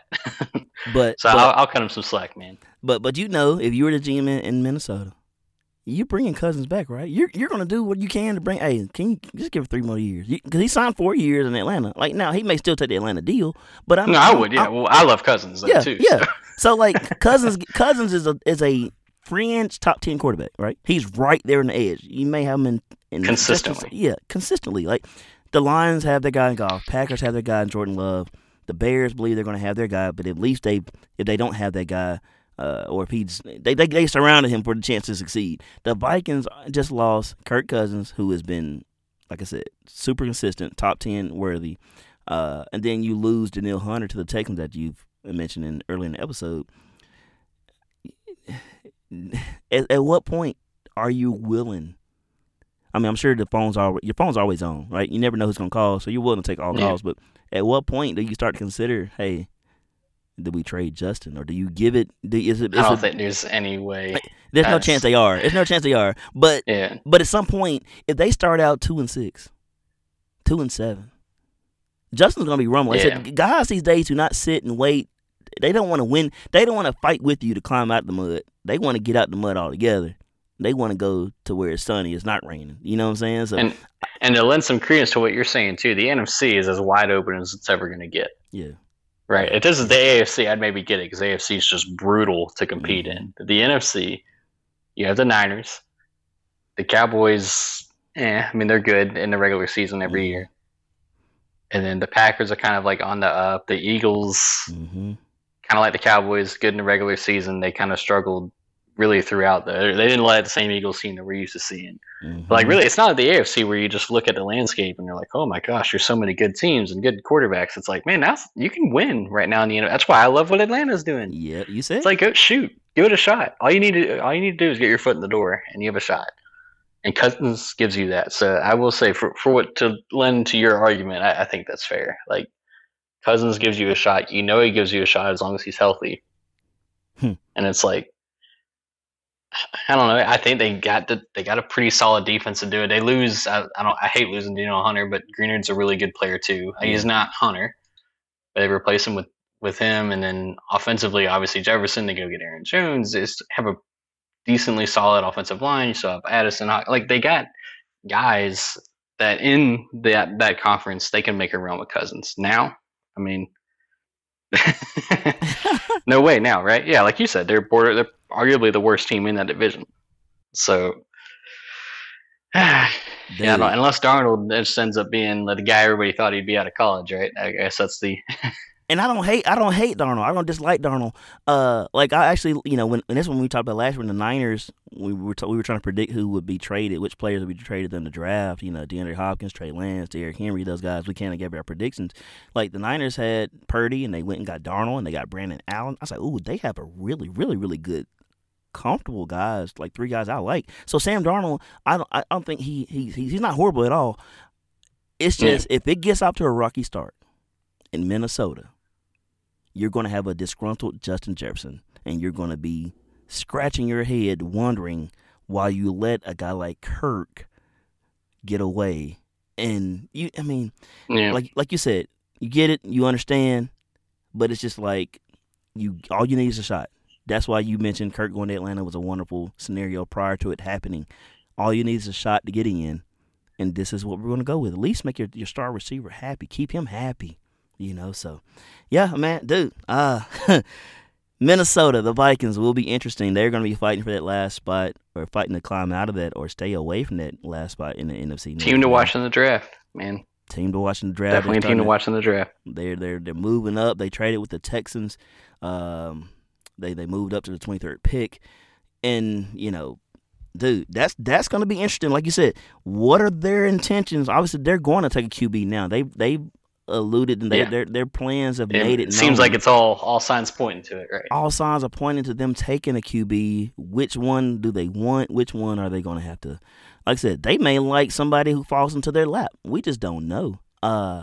But so but, I'll, I'll cut them some slack, man. But but you know, if you were the G M in, in Minnesota. You're bringing Cousins back, right? You're you're gonna do what you can to bring. Hey, can you just give him three more years? Because he signed four years in Atlanta. Like now, he may still take the Atlanta deal, but I'm. No, I I'm, would. Yeah, I'm, well, I love Cousins though, yeah, too. Yeah, so. so like Cousins, Cousins is a is a fringe top ten quarterback, right? He's right there in the edge. You may have him in, in consistently. Yeah, consistently. Like the Lions have their guy in Goff, Packers have their guy in Jordan Love, the Bears believe they're going to have their guy, but at least they if they don't have that guy. Uh, or if he's they, they they surrounded him for the chance to succeed. The Vikings just lost Kirk Cousins, who has been, like I said, super consistent, top ten worthy. Uh, and then you lose Danielle Hunter to the Texans that you've mentioned in early in the episode. At, at what point are you willing? I mean, I'm sure the phone's always your phone's always on, right? You never know who's gonna call, so you're willing to take all Yeah. calls. But at what point do you start to consider, hey, do we trade Justin, or do you give it? Do, is it? Is I don't it think there's any way. there's no That's- chance they are. There's no chance they are. But Yeah. but at some point, if they start out two and six, two and seven, Justin's gonna be rumbling. I Yeah. said, guys these days do not sit and wait. They don't want to win. They don't want to fight with you to climb out the mud. They want to get out the mud altogether. They want to go to where it's sunny, it's not raining. You know what I'm saying? So And and to lend some credence to what you're saying too, the N F C is as wide open as it's ever going to get. yeah, Right. If this is the A F C, I'd maybe get it because A F C is just brutal to compete Mhm. in. But the N F C, you have the Niners, the Cowboys. Eh, I mean they're good in the regular season every Mhm. year, and then the Packers are kind of like on the up. The Eagles, mm-hmm. kind of like the Cowboys, good in the regular season. They kind of struggled really throughout. The, they didn't let the same Eagles team that we're used to seeing. Mm-hmm. But like really, it's not the A F C where you just look at the landscape and you're like, oh my gosh, there's so many good teams and good quarterbacks. It's like, man, that's you can win right now in the N F L. That's why I love what Atlanta's doing. Yeah, you said It's like go shoot, give it a shot. All you need to all you need to do is get your foot in the door and you have a shot. And Cousins gives you that. So I will say for for what to lend to your argument, I, I think that's fair. Like Cousins gives you a shot. You know he gives you a shot as long as he's healthy. Hmm. And it's like I don't know. I think they got the, they got a pretty solid defense to do it. They lose. I, I don't. I hate losing Dino Hunter, but Greenard's a really good player too. Yeah. He's not Hunter, but they replace him with, with him, and then offensively, obviously Jefferson. They go get Aaron Jones. They just have a decently solid offensive line. You still have Addison. Like they got guys that in that that conference they can make a run with Cousins. Now, I mean. No way now, right? Yeah, like you said, they're border, they're arguably the worst team in that division. So, yeah, I don't know, unless Darnold just ends up being the guy everybody thought he'd be out of college, right? I guess that's the. And I don't hate. I don't hate Darnold. I don't dislike Darnold. Uh, like I actually, you know, when and this when we talked about last year, when the Niners, we were t- we were trying to predict who would be traded, which players would be traded in the draft. You know, DeAndre Hopkins, Trey Lance, Derrick Henry, those guys. We kind of gave our predictions. Like the Niners had Purdy, and they went and got Darnold, and they got Brandon Allen. I was like, ooh, they have a really, really, really good, comfortable guys. Like three guys I like. So Sam Darnold, I don't, I don't think he he he's not horrible at all. It's just yeah. if it gets off to a rocky start in Minnesota, you're going to have a disgruntled Justin Jefferson, and you're going to be scratching your head wondering why you let a guy like Kirk get away. And you, I mean, yeah. like like you said, you get it, you understand, but it's just like you all you need is a shot. That's why you mentioned Kirk going to Atlanta was a wonderful scenario prior to it happening. All you need is a shot to get in, and this is what we're going to go with. At least make your, your star receiver happy. Keep him happy. You know, so, yeah, man, dude, uh, Minnesota, the Vikings will be interesting. They're going to be fighting for that last spot or fighting to climb out of that or stay away from that last spot in the N F C. Team to watch in the draft, man. Team to watch in the draft. Definitely a team to watch in the draft. They're, they're, they're moving up. They traded with the Texans. Um, they, they moved up to the twenty-third pick. And, you know, dude, that's that's going to be interesting. Like you said, what are their intentions? Obviously, they're going to take a Q B now. They, they alluded and they, yeah. their their plans have it, made it, it seems known. Like it's all all signs pointing to it, right? All signs are pointing to them taking a Q B. Which one do they want? Which one are they going to have to, like I said, they may like somebody who falls into their lap. We just don't know. Uh,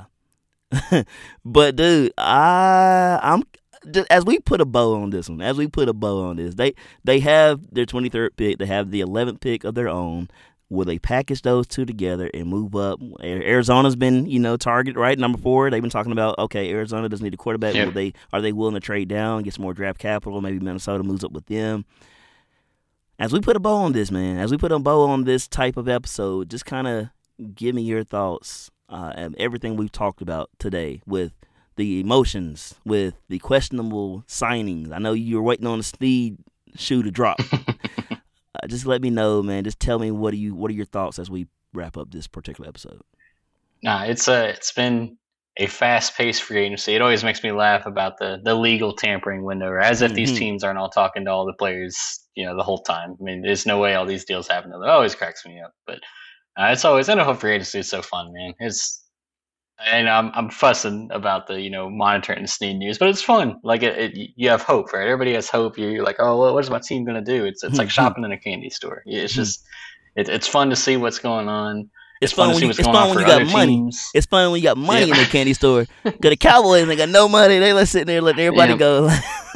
but dude, I I'm as we put a bow on this one, as we put a bow on this, they they have their twenty-third pick, they have the eleventh pick of their own. Will they package those two together and move up? Arizona's been, you know, target, right? Number four. They've been talking about, okay, Arizona doesn't need a quarterback. Yeah. Will they are they willing to trade down, get some more draft capital? Maybe Minnesota moves up with them. As we put a bow on this, man, as we put a bow on this type of episode, just kind of give me your thoughts uh, and everything we've talked about today with the emotions, with the questionable signings. I know you were waiting on the Snead shoe to drop. Uh, just let me know, man. Just tell me what are you what are your thoughts as we wrap up this particular episode. Nah, it's a it's been a fast paced free agency. It always makes me laugh about the the legal tampering window, or as if mm-hmm. these teams aren't all talking to all the players, you know, the whole time. I mean, there's no way all these deals happen. It always cracks me up. But uh, it's always N F L free agency is so fun, man. It's and I'm I'm fussing about the you know monitoring Snead news, but it's fun. Like it, it you have hope, right? Everybody has hope. You're, you're like, oh, well, what is my team gonna do? It's it's like shopping in a candy store. It's just it, it's fun to see what's going on. It's, it's fun, fun to see when you, what's it's going fun on when for you got other money. teams. It's fun when you got money Yeah. in the candy store. Cause the Cowboys, they got no money. They let sitting there letting everybody Yeah. go.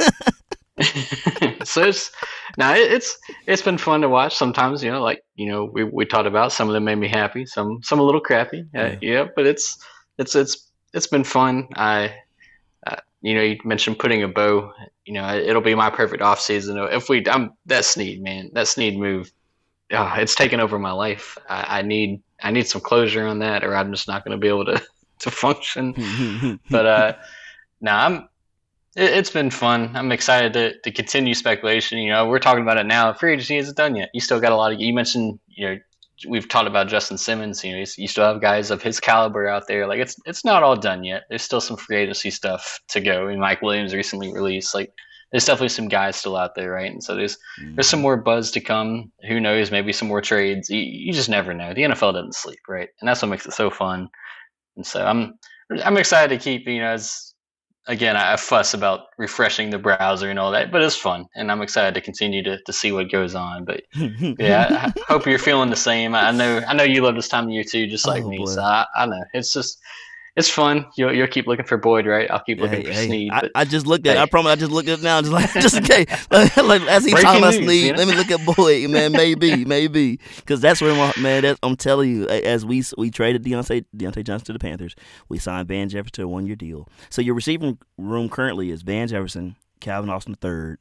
So it's now it, it's it's been fun to watch. Sometimes, you know, like you know, we, we talked about some of them made me happy, some some a little crappy. Uh, Yeah. yeah, but it's it's it's it's been fun. I uh, you know, you mentioned putting a bow. You know, it'll be my perfect off season if we. I'm that Snead man, that Snead move. Uh, it's taken over my life. I, I need I need some closure on that, or I'm just not going to be able to to function. But uh, now I'm. It, it's been fun. I'm excited to, to continue speculation. You know, we're talking about it now. Free agency isn't done yet. You still got a lot of. You mentioned, you know, we've talked about Justin Simmons. You know, you still have guys of his caliber out there. Like it's it's not all done yet. There's still some free agency stuff to go. I mean, Mike Williams recently released. Like, there's definitely some guys still out there, right? And so there's there's some more buzz to come. Who knows? Maybe some more trades. You, you just never know. The N F L doesn't sleep, right? And that's what makes it so fun. And so I'm I'm excited to keep, you know, as again, I fuss about refreshing the browser and all that, but it's fun, and I'm excited to continue to, to see what goes on. But yeah, I hope you're feeling the same. I know I know you love this time of year too, just like Oh, me. boy. So I, I know it's just it's fun. You'll you'll keep looking for Boyd, right? I'll keep looking Hey, for hey, Snead. I, But I just looked at. hey. I promise. I just looked at it now, just like just in case. Like, like, as he Breaking talking about news, Snead, you know? let me look at Boyd, man. Maybe, maybe, because that's where my man. That's, I'm telling you, as we we traded Deontay Deontay Johnson to the Panthers, we signed Van Jefferson to a one year deal. So your receiving room currently is Van Jefferson, Calvin Austin the third,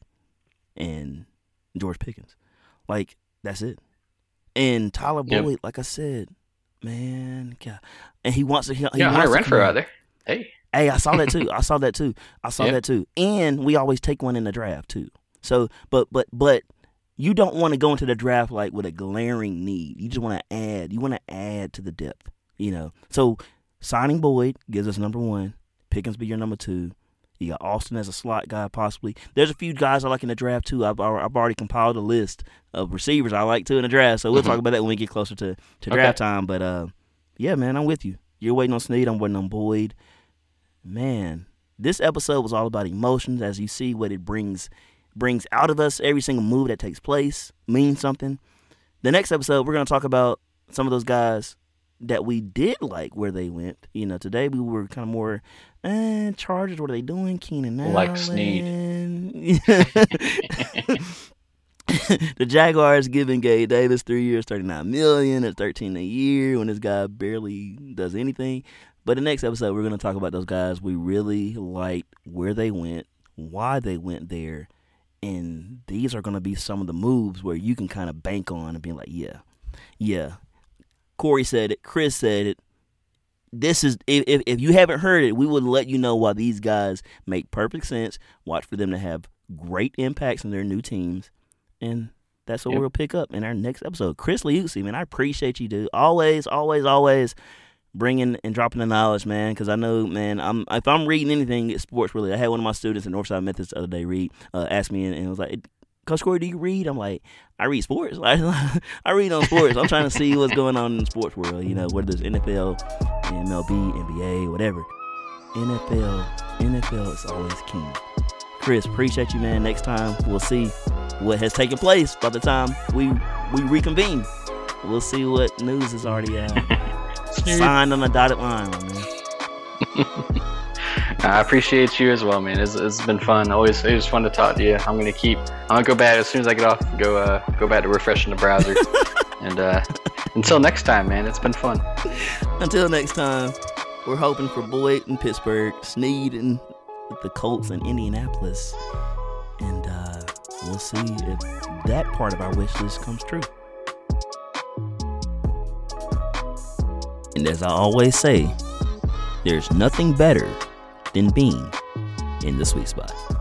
and George Pickens. Like that's it. And Tyler Yep. Boyd, like I said, man, God. And he wants to. He, he yeah, wants Hunter to Renfro come out in. there. Hey, Hey, I saw that too. I saw that too. I saw Yep. that too. And we always take one in the draft too. So, but but but you don't want to go into the draft like with a glaring need. You just want to add. You want to add to the depth. You know. So signing Boyd gives us number one. Pickens be your number two. You got Austin as a slot guy possibly. There's a few guys I like in the draft too. I've I've already compiled a list of receivers I like too in the draft. So we'll Mhm. talk about that when we get closer to to Okay. draft time. But uh, yeah, man, I'm with you. You're waiting on Snead. I'm waiting on Boyd. Man, this episode was all about emotions. As you see, what it brings brings out of us. Every single move that takes place means something. The next episode, we're going to talk about some of those guys that we did like where they went. You know, today we were kind of more, eh, Chargers, what are they doing? Keenan Allen. Like Snead. The Jaguars giving Gabe Davis three years, thirty-nine million dollars, at thirteen a year when this guy barely does anything. But the next episode, we're going to talk about those guys we really liked, where they went, why they went there. And these are going to be some of the moves where you can kind of bank on and be like, yeah, yeah. Corey said it. Chris said it. This is if if you haven't heard it, we would let you know why these guys make perfect sense. Watch for them to have great impacts on their new teams. And that's what Yep. we'll pick up in our next episode. Chris Liuzzi, man, I appreciate you, dude. Always, always, always bringing and dropping the knowledge, man, because I know, man, I'm if I'm reading anything, it's sports related. I had one of my students in Northside Methodist the other day read, uh, asked me, and, and was like, Coach Corey, do you read? I'm like, I read sports. I, I read on sports. I'm trying to see what's going on in the sports world, you know, whether it's N F L, M L B, N B A, whatever. N F L, N F L is always king. Chris, appreciate you, man. Next time, we'll see what has taken place by the time we we reconvene. We'll see what news is already uh, signed on the dotted line, man. I appreciate you as well, man. It's, it's been fun. Always, it was fun to talk to you. I'm gonna keep. I'm gonna go back as soon as I get off. Go, uh, go back to refreshing the browser. and uh, until next time, man. It's been fun. Until next time, we're hoping for Boyd in Pittsburgh, Snead in the Colts in Indianapolis, and uh, we'll see if that part of our wish list comes true. And as I always say, there's nothing better than being in the sweet spot.